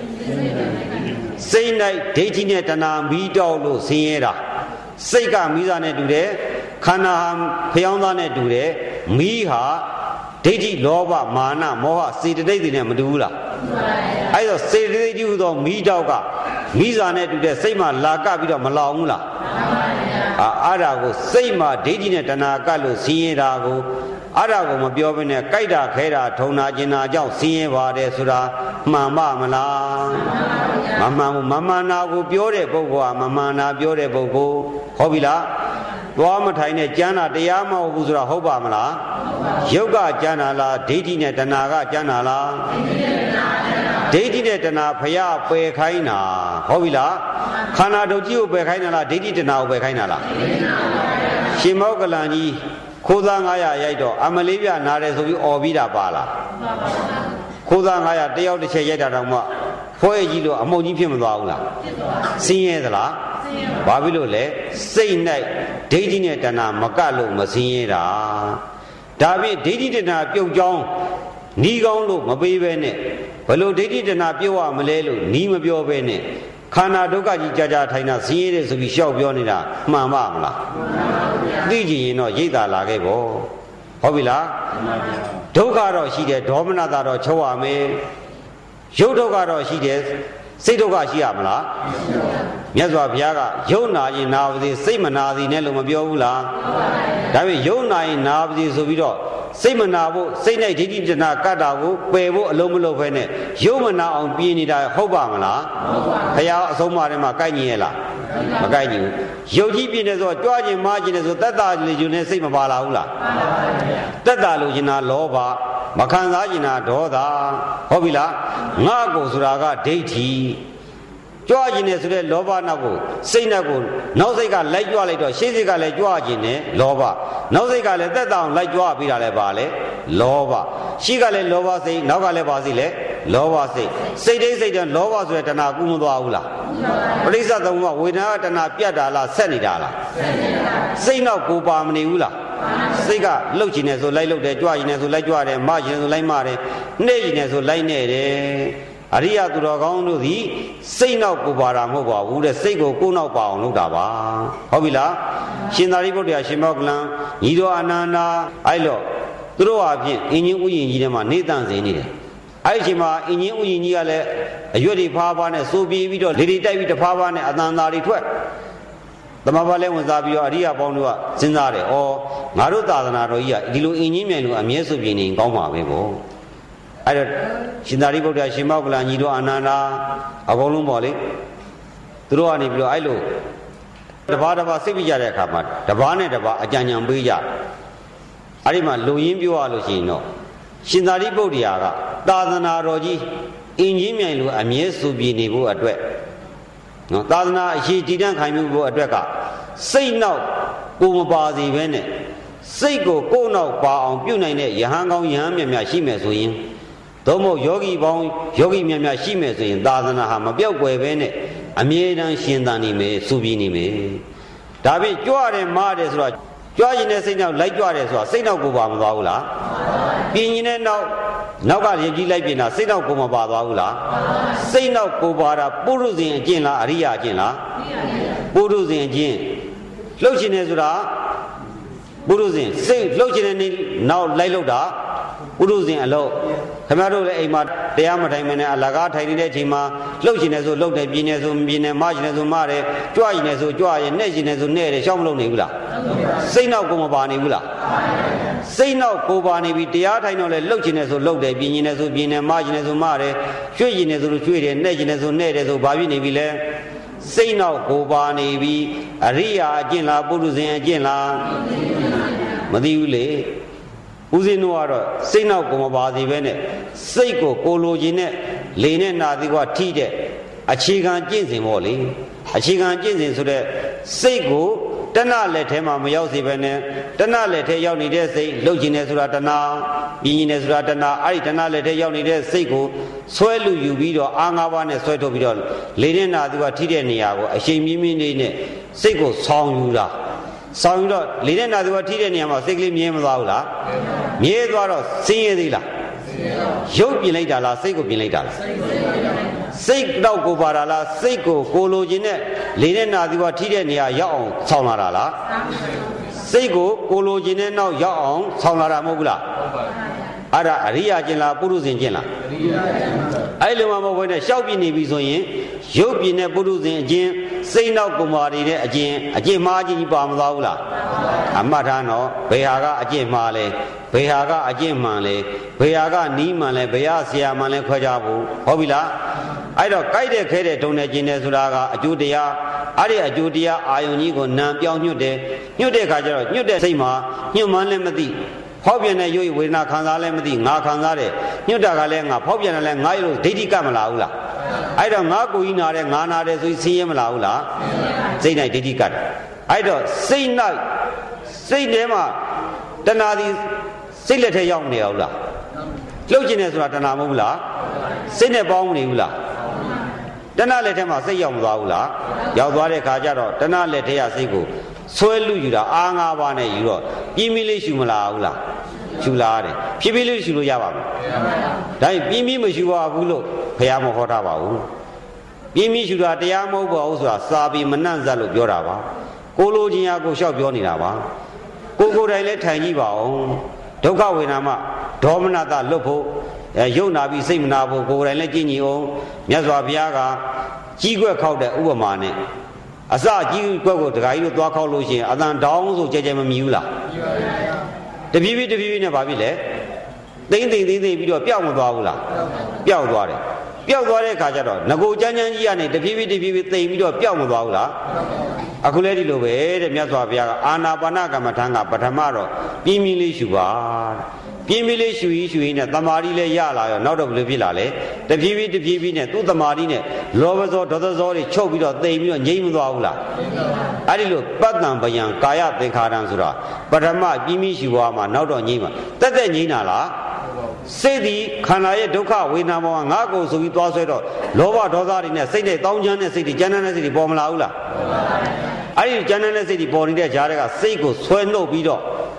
စိတ်၌ဒိဋ္ဌိနဲ့တဏှာမီးတောက်လို့ဆင်းရဲတာစိတ်ကမီးစားနဲ့တူတယ်ခန္ဓာဟာဖျောင်းသားနဲ့တူတယ်မီးဟာဒိဋ္ဌိလောဘမာနမောဟစေတသိက်တွေနဲ့မတူဘူးလားအဲ့တော့စေတသိက်တူသောမီးတောက်ကမီးစားနဲ့တူတဲ့စိတ်မှလာကပ်ပြီးတော့မလောင်ဘူးလားအဲ့ဒါကိုစိတ်မှာဒိဋ္ဌိနဲ့တဏှာကပ်လို့ဆင်းရဲတာကိုအဲ့ဒါကိုမပြောဘဲနဲ့ကြိုက်တာခဲတာထုံနာကျင်နာကြောင့်ဆင်းရဲပါတယ်ဆိုတာမှန်ပါမလားမမှန်ဘူးမမှန်တာကိုပြောတဲ့ပုဂ္ဂိုလ်ကမမှန်တာပြောတဲ့ပုဂ္ဂိုလ်ဟုတ်ပြီလားသွားမထိုင်နဲ့ကျမ်းတာတရားမဟုတ်ဘူးဆိုတာဟုတ်ပါမလားယုတ်ကကျမ်းတာလားဒိဋ္ဌိနဲ့တဏှာကကျမ်းတာလားဒိဋ္ဌိနဲ့တဏှာဖျားပယ်ခိုင်းတာဟုတ်ပြီလားခန္ဓာဒုတ်ကြီးကိုပယ်ခိုင်းတာလားဒိဋ္ဌိတဏှာကိုပယ်ခိုင်းတာလားရှင်မောကလန်ကြီးခိုးသား900ရိုက်တော့အမလေးပြနာတယ်ဆိုပြီးអော်ပြီးတာပါလားခိုးသား900တယောက်တစ်ချက်ရိုက်တာတော့မှဖွဲကြီးလို့အမုံကြီးဖြစ်မသွားဘူးလားဆင်းရဲသလားဘာဖြစ်လို့လဲစိတ်၌ဒိဋ္ဌိနဲ့တဏှာမကလို့မဆင်းရဲတာဒါဖြင့်ဒိဋ္ဌိတဏှာပြုတ်ကြောင်းနီးကောင်းလို့မပေးဘဲနဲ့ဘလို့ဒိဋ္ဌိတဏှာပြုတ်ရမလဲလို့နီးမပြောဘဲနဲ့ခန္ဓာဒုက္ခကြီးကြာကြာထိုင်တာဆင်းရဲတယ်ဆိုပြီးရှောက်ပြောနေတာမှန်ပါမလားသိကြရင်တော့ရိတ်တာလာခဲ့ပေါ့ဟုတ်ပြီလားဒုက္ခတော့ရှိတယ်ဒေါမနတာတော့ချုပ်ရမယ်ရုပ်ဒုက္ခတော့ရှိတယ်စိတ်ဒုက္ခရှိရမလားမြတ်စွာဘုရားကရုပ်နာရင်နာပါစေစိတ်မနာစေနဲ့လို့မပြောဘူးလားဒါပေမဲ့ရုပ်နာရင်နာပါစေဆိုပြီးတော့စိတ်မနာဖို့စိတ်၌ဒိဋ္ဌိတဏှာကတ်တာကိုပယ်ဖို့အလုံးမလုံးဖဲနဲ့ရုပ်မနာအောင်ပြင်းနေတာဟုတ်ပါမလားဘုရားအဆုံးအမထဲမှာကိုက်ညီရဲ့လားမကိုက်ညီဘူးရုပ်ကြီးပြင်းနေဆိုကြွားခြင်းမားခြင်းနေဆိုသက်သာလေခြင်းနဲ့စိတ်မပါလာဘူးလားသက်သာလို့ခြင်းနာလောဘမခံစားခြင်းနာဒေါသဟုတ်ပြီလားငါကိုဆိုတာကဒိဋ္ဌိကြွားခြင်းနဲ့ဆိုတဲ့လောဘနောက်ကိုစိတ်နဲ့ကိုနောက်စိတ်ကလိုက်ကြွလိုက်တော့ရှေ့စိတ်ကလည်းကြွားခြင်းနဲ့လောဘနောက်စိတ်ကလည်းသက်သာအောင်လိုက်ကြွားပြီးတာလည်းပါလေလောဘရှေ့ကလည်းလောဘစိတ်နောက်ကလည်းပါစီလေလောဘစိတ်စိတ်စိတ်တဲ့လောဘဆိုတဲ့တဏှာကူးမသွားဘူးလားပရိစ္ဆေသမုပ္ပါဝေဒနာတဏှာပြတ်တာလားဆက်နေတာလားစိတ်နောက်ကိုပါမနေဘူးလားစိတ်ကလှုပ်ချင်တယ်ဆိုလိုက်လှုပ်တယ်ကြွချင်တယ်ဆိုလိုက်ကြွတယ်မချင်တယ်ဆိုလိုက်မတယ်နှဲ့ချင်တယ်ဆိုလိုက်နှဲ့တယ်အရိယသူတော်ကောင်းတို့သည်စိတ်နောက်ကိုပါတာမဟုတ်ပါဘူးတဲ့စိတ်ကိုကိုယ်နောက်ပါအောင်လုပ်တာပါဟုတ်ပြီလားရှင်သာရိပုတ္တရာရှင်မောကလန်ညီတော်အနန္ဒာအဲ့လို့သူတို့အဖြစ်အင်းကြီးဥယျာဉ်ကြီးထဲမှာနေတန့်စင်နေတယ်အဲ့ဒီအချိန်မှာအင်းကြီးဥယျာဉ်ကြီးကလည်းအရွက်တွေဖားဖားနဲ့စိုးပြေးပြီးတော့လေတွေတိုက်ပြီးတဖားဖားနဲ့အတန်သာတွေထွက်သမဘာလဲဝင်စားပြီးတော့အရိယပေါင်းတို့ကစဉ်းစားတယ်ဩငါတို့သာသနာတော်ကြီးကဒီလိုအင်းကြီးမြိုင်လိုအမြဲဆိုပြနေကောင်းပါပဲပေါ့အဲ့တော့ရှင်သာရိပုတ္တရာရှင်မောကလန်ညီတော်အနန္ဒာအကုန်လုံးပေါ့လေသူတို့ကနေပြီးတော့အဲ့လိုတပါးတပါးစိတ်ပြကြတဲ့အခါမှာတပါးနဲ့တပါးအကြံဉာဏ်ပေးကြအဲ့ဒီမှာလူရင်းပြောရလို့ရှိရင်တော့ရှင်သာရိပုတ္တရာကသာသနာတော်ကြီးအင်းကြီးမြိုင်လိုအမြဲဆိုပြနေဖို့အတွက်နော်သာသနာအရှိတည်တံ့ခိုင်မြဲဖို့အတွက်ကစိတ်နောက်ကိုမပါစေဘဲနဲ့စိတ်ကိုကိုယ်နောက်ပါအောင်ပြုနိုင်တဲ့ယဟန်ကောင်းယဟန်မြတ်များရှိမယ်ဆိုရင်သို့မဟုတ်ယောဂီပေါင်းယောဂီမြတ်များရှိမယ်ဆိုရင်သာသနာဟာမပြောက်ကွယ်ဘဲနဲ့အမြဲတမ်းရှင်သန်နေမယ်စူပြီးနေမယ်ဒါဖြင့်ကြွတယ်မားတယ်ဆိုတော့ကြွရင်တဲ့စိတ်နောက်လိုက်ကြွတယ်ဆိုတာစိတ်နောက်ကိုပါမသွားဘူးလားပြင်းရင်တဲ့နောက်ကရည်ကြီးလိုက်ပြင်တာစိတ်နောက်ကိုမပါသွားဘူးလားစိတ်နောက်ကိုပါတာပုရုဇဉ်အကျင့်လားအရိယာအကျင့်လားပုရုဇဉ်အကျင့်လှုပ်ရှင်နေဆိုတာပုရုဇဉ်စိတ်လှုပ်ရှင်နေနောက်လိုက်လှုပ်တာပုရုဇဉ်အလုပ်ခင်ဗျားတို့လည်းအိမ်မှာတရားမထိုင်မနဲ့အလကားထိုင်နေတဲ့အချိန်မှာလှုပ်ရှင်နေဆိုလှုပ်တယ်ပြင်းနေဆိုပြင်းနေမရှင်နေဆိုမတယ်ကြွရင်နေဆိုကြွရင်နှဲ့ရှင်နေဆိုနှဲ့တယ်ရှောက်မလုပ်နေဘူးလားစိတ်နောက်ကိုမပါနေဘူးလားစိတ်နောက်ကိုပါနေပြီတရားထိုင်တော့လဲလှုပ်ရှင်နေဆိုလှုပ်တယ်ပြင်းနေဆိုပြင်းနေမရှင်နေဆိုမတယ်ရွှေ့ရှင်နေဆိုရွှေ့တယ်နှဲ့ရှင်နေဆိုနှဲ့တယ်ဆိုဘာဖြစ်နေပြီလဲစိတ်နောက်ကိုပါနေပြီအရိယာအကျင့်လားပုရုဇဉ်အကျင့်လားမသိဘူးလေဦးဇင်းတို့ကတော့စိတ်နောက်ကိုမပါသေးပဲနဲ့စိတ်ကိုလိုချင်တဲ့လေနဲ့နာသီးကထိတဲ့အခြေခံကျင့်စဉ်ပေါ့လေအခြေခံကျင့်စဉ်ဆိုတဲ့စိတ်ကိုတဏှလက်ထဲမှာမရောက်စေပဲနဲ့တဏှလက်ထဲရောက်နေတဲ့စိတ်လှုပ်ခြင်းနဲ့ဆိုတာတဏှပြင်းခြင်းနဲ့ဆိုတာတဏှအဲ့ဒီတဏှလက်ထဲရောက်နေတဲ့စိတ်ကိုဆွဲလူယူပြီးတော့အာငါးပါးနဲ့ဆွဲထုတ်ပြီးတော့လေနဲ့နာသီးကထိတဲ့နေရာကိုအရှိန်မြင့်မြင့်လေးနဲ့စိတ်ကိုဆောင်းယူတာဆောင်းယူတော့လေနဲ့နာသီးကထိတဲ့နေရာမှာစိတ်ကလေးမြဲမသွားဘူးလားမြဲသွားတော့ဆင်းရဲသေးလားရုပ်ပြင်လိုက်တာလားစိတ်ကိုပြင်လိုက်တာလားစိတ်တော့ကိုပါတာလားစိတ်ကိုလိုချင်တဲ့လေနဲ့နာသီးကထိတဲ့နေရာရောက်အောင်ဆောင်းလာတာလားစိတ်ကိုလိုချင်တဲ့နောက်ရောက်အောင်ဆောင်းလာတာမဟုတ်ဘူးလားအဲ့ဒါအရိယာကျင့်လားပုရုဇဉ်ကျင့်လားအဲ့လိုမှမဟုတ်ဘဲနဲ့ရှောက်ပြနေပြီဆိုရင်ရုပ်ပြင်းတဲ့ပုရုဇဉ်အကျင့်စိတ်နောက်ကိုမာနေတဲ့အကျင့်မှားကြီးပါမသွားဘူးလားအမှတ်ထားတော့ဘယ်ဟာကအကျင့်မှားလဲဘယ်ဟာကအကျင့်မှန်လဲဘယ်ဟာကနီးမှန်လဲဘယ်ဟာဆရာမှန်လဲခွဲကြဖို့ဟုတ်ပြီလားအဲ့တော့ကြိုက်တဲ့ခဲတဲ့ဒုံနဲ့ကျင်တယ်ဆိုတာကအကျိုးတရားအဲ့ဒီအကျိုးတရားအာယုန်ကြီးကိုနံပြောင်းညွတ်တယ်ညွတ်တဲ့ခါကျတော့ညွတ်တဲ့စိတ်မှာညွတ်မှန်းလည်းမသိဖောက်ပြန်တဲ့ရုပ်ဝေဒနာခံစားလည်းမသိငါခံစားတယ်ညွတ်တာကလည်းငါဖောက်ပြန်တယ်လည်းငါရုပ်ဒိဋ္ဌိကမလာဘူးလားအဲ့တော့ငါကိုယ်ကြီးနာတယ်ငါနာတယ်ဆိုပြီးဆင်းရဲမလာဘူးလားစိတ်၌ဒိဋ္ဌိကအဲ့တော့စိတ်၌စိတ်ထဲမှာတဏှာသည်စိတ်လက်ထဲရောက်နေအောင်လားလှုပ်ခြင်းနဲ့ဆိုတာတဏှာမဟုတ်ဘူးလားစိတ်နဲ့ပေါင်းမနေဘူးလားတဏှာလက်ထဲမှာစိတ်ရောက်မသွားဘူးလားရောက်သွားတဲ့ခါကျတော့တဏှာလက်ထဲရစိတ်ကိုဆွဲလူယူတာအာငါးပါးနဲ့ယူတော့ပြင်းပြင်းလေးရှူမလားဘူးလားရှူလာတယ်ဖြည်းဖြည်းလေးရှူလို့ရပါမလားဒါရင်ပြင်းပြင်းမရှူပါဘူးလို့ဘုရားမဟောထားပါဘူးပြင်းပြင်းရှူတာတရားမဟုတ်ပါဘူးဆိုတာစာပေမနှံ့စပ်လို့ပြောတာပါကိုလိုချင်ရကိုလျှောက်ပြောနေတာပါကိုယ်တိုင်လည်းထိုင်ကြည့်ပါအောင်ဒုက္ခဝေဒနာမှဒေါမနတလွတ်ဖို့ရုပ်နာပြီးစိတ်မနာဖို့ကိုယ်တိုင်လည်းကြည်ညီအောင်မြတ်စွာဘုရားကကြီးကွက်ခောက်တဲ့ဥပမာနဲ့အစကြီးကွက်ကိုတခါကြီးတို့သွားခောက်လို့ရှိရင်အတန်တောင်းဆိုကြဲကြဲမမြည်ဘူးလားတဖြည်းဖြည်းနဲ့ဘာဖြစ်လဲသိမ့်ပြီးတော့ပျောက်မသွားဘူးလားပျောက်သွားတယ်ပျောက်သွားတဲ့ခါကျတော့ငကိုချမ်းချမ်းကြီးကနေတဖြည်းဖြည်းသိမ့်ပြီးတော့ပျောက်မသွားဘူးလားအခုလဲဒီလိုပဲတဲ့မြတ်စွာဘုရားကအာနာပါနကမ္မထံကပထမတော့ပြင်းပြင်းလေးရှူပါပြင်းပြင်းလေးရှူရင်နဲ့တမာရီလည်းရလာရောနောက်တော့ဘယ်လိုဖြစ်လာလဲတဖြည်းဖြည်းနဲ့သူ့တမာရီနဲ့လောဘဇောဒေါသဇောတွေချုပ်ပြီးတော့သိမ့်ပြီးတော့ငြိမ်းမသွားဘူးလားအဲ့ဒီလိုပတ္တံပယံကာယသင်္ခါရံဆိုတာပထမပြင်းပြင်းရှူပါမှနောက်တော့ငြိမ်းမှာတက်ငြိမ်းတာလားစိတ်ဒီခန္ဓာရဲ့ဒုက္ခဝေဒနာပေါ်မှာငါကိုဆိုပြီးသွားဆွဲတော့လောဘဒေါသတွေနဲ့စိတ်နဲ့တောင်းချမ်းတဲ့စိတ်တွေကြမ်းတမ်းတဲ့စိတ်တွေပေါ်မလာဘူးလားအဲ့ဒီကြမ်းတမ်းတဲ့စိတ်တွေပေါ်နေတဲ့ကြားတွေကစိတ်ကိုဆွဲနှုတ်ပြီးတော့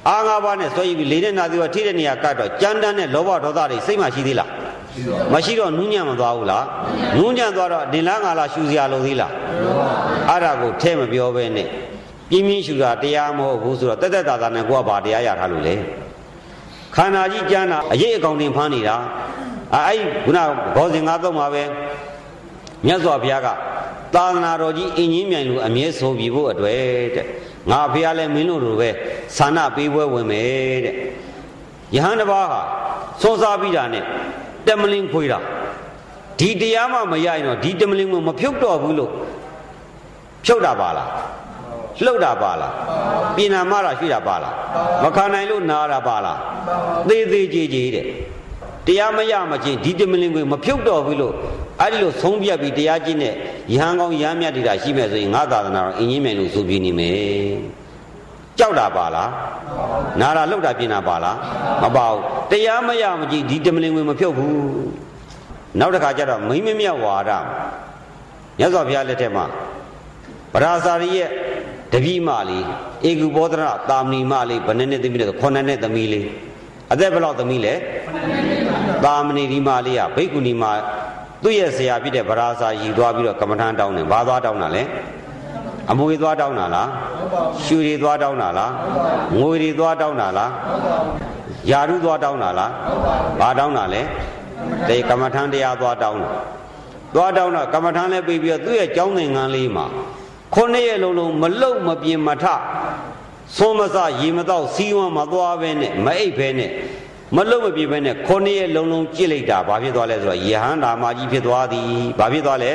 အာငါးပါးနဲ့ဆွဲယူပြီးလေးတဲ့နာသီဝထိတဲ့နေရာကတ်တော့ကြမ်းတမ်းတဲ့လောဘဒေါသတွေစိတ်မှရှိသေးလားမရှိတော့နူးညံ့မသွားဘူးလားနူးညံ့သွားတော့ဒီလားငါလားရှူစရာလိုသေးလားအဲ့ဒါကိုထဲမပြောပဲနဲ့ပြင်းပြင်းရှူတာတရားမဟုတ်ဘူးဆိုတော့တက်တက်တာတာနဲ့ကိုကဘာတရားရထားလို့လဲခန္ဓာကြီးကြမ်းတာအရေးအကောင်တင်ဖမ်းနေတာအဲ့ခုနဘောဇင်ငါးသုံးပါပဲမြတ်စွာဘုရားကသာသနာတော်ကြီးအင်းကြီးမြိုင်လူအမြဲဆိုပြီးဖို့အတွက်တဲ့ငါဘုရားလည်းမင်းတို့လိုပဲဆန္ဒပေးပွဲဝင်မယ်တဲ့ယဟန်တစ်ပါးဟာစောစားပြီးတာနဲ့တမလင်းခွေးတာဒီတရားမှမရရင်တော့ဒီတမလင်းကိုမဖြုတ်တော့ဘူးလို့ဖြုတ်တာပါလားလှုပ်တာပါလားပြင်နာမတာရှိတာပါလားမခံနိုင်လို့နာတာပါလားသေးသေးကြီးကြီးတဲ့တရားမရမချင်းဒီတမလင်းကိုမဖြုတ်တော့ဘူးလို့အဲ့ဒီလိုဆုံးပြတ်ပြီးတရားကျင့်တဲ့ယဟန်ကောင်းရမ်းမြတ်တွေတာရှိမဲ့ဆိုရင်ငါသာသနာတော်အင်းကြီးမယ်လို့ဆိုပြီးနေမယ်ကြောက်တာပါလားနာတာလှုပ်တာပြင်တာပါလားမပါဘူးတရားမရမချင်းဒီတမလင်းကိုမဖြုတ်ဘူးနောက်တစ်ခါကျတော့မိမ့်မမြတ်ဝါဒမြတ်စွာဘုရားလက်ထက်မှာဗရာဇာရီရဲ့တပည့်မလေးဧကုဘောဓရတာမဏိမလေးဘယ်နဲ့သမီးလဲ9နှစ်သမီးလေးအသက်ဘယ်လောက်သမီးလဲတာမဏိဒီမလေးကဘိက္ခုနီမသူ့ရဲ့ဆရာဖြစ်တဲ့ဗရာဇာရီသွားပြီးတော့ကမ္မထမ်းတောင်းတယ်ဘာသွားတောင်းတာလဲအမွေသွားတောင်းတာလားရွှေတွေသွားတောင်းတာလားငွေတွေသွားတောင်းတာလားယာရုသွားတောင်းတာလားဘာတောင်းတာလဲတဲ့ကမ္မထမ်းတရားသွားတောင်းတာသွားတောင်းတော့ကမ္မထမ်းလည်းပြီးပြီးတော့သူ့ရဲ့ကျောင်းသင်ခန်းလေးမှာ9ရက်လုံးမလုတ်မပြင်းမထဆုံးမစရေမတော့စီးဝမ်းမသွားပဲနဲ့မအိပ်ပဲနဲ့မလုတ်မပြင်းပဲနဲ့9ရက်လုံးကြည့်လိုက်တာဘာဖြစ်သွားလဲဆိုတော့ယဟန္တာမကြီးဖြစ်သွားသည်ဘာဖြစ်သွားလဲ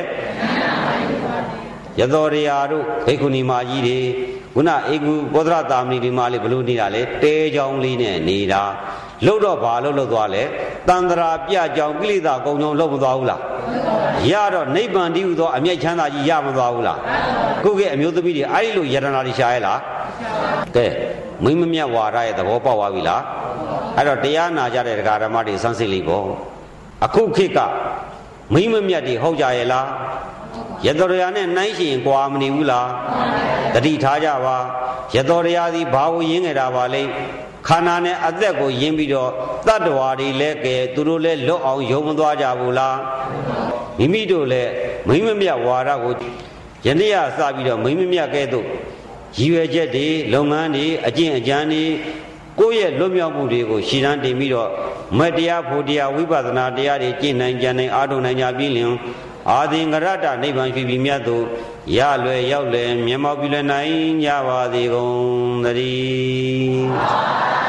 ယသောရိယာတို့ဘိက္ခုနီမကြီးတွေခုနဧကုဘောဓရတာမဏိဒီမလေးဘလို့နေတာလဲတဲကြောင်လေးနဲ့နေတာလှုပ်တော့ဘာလှုပ်သွားလဲတန္တရာပြကြောင်ကိလေသာကုံကြောင်လှုပ်မသွားဘူးလားရတော့နိဗ္ဗာန်တည်းဟူသောအမျက်ချမ်းသာကြီးရမသွားဘူးလားခုကအမျိုးသမီးတွေအဲ့ဒီလိုယတနာတွေရှာရဲ့လားကဲမိမမြတ်ဝါဒရဲ့သဘောပေါက်သွားပြီလားအဲ့တော့တရားနာကြတဲ့ဒကာဓမ္မတွေစမ်းစစ်လိမ့်ပေါ့အခုခေတ်ကမိမမြတ်တွေဟုတ်ကြရဲ့လားယတောရယာနဲ့နှိုင်းရှင်ကွာမနေဘူးလားတတိထားကြပါယတောရယာသည်ဘာကိုရင်းနေတာပါလဲခန္ဓာနဲ့အသက်ကိုယင်းပြီးတော့တတ္တဝါတွေလည်းကဲသူတို့လည်းလွတ်အောင်ယုံမသွားကြဘူးလားမိမိတို့လည်းမိမမြတ်ဝါဒကိုယနေ့ကစပြီးတော့မိမမြတ်ကဲ့သို့ရည်ရွယ်ချက်တွေလုပ်ငန်းတွေအကျင့်အကြံတွေကိုယ့်ရဲ့လွတ်မြောက်မှုတွေကိုရှင်းတန်းတင်ပြီးတော့မတရားဖို့တရားဝိပဿနာတရားတွေကျင့်နိုင်ကြနိုင်အားထုတ်နိုင်ကြပြီးလျှင်အာသင်္ကရတနိဗ္ဗာန်ရှိပြီးမြတ်သို့ရလွယ်ရောက်လွယ်မျက်မှောက်ပြုလည်နိုင်ကြပါစေကုန်သတည်း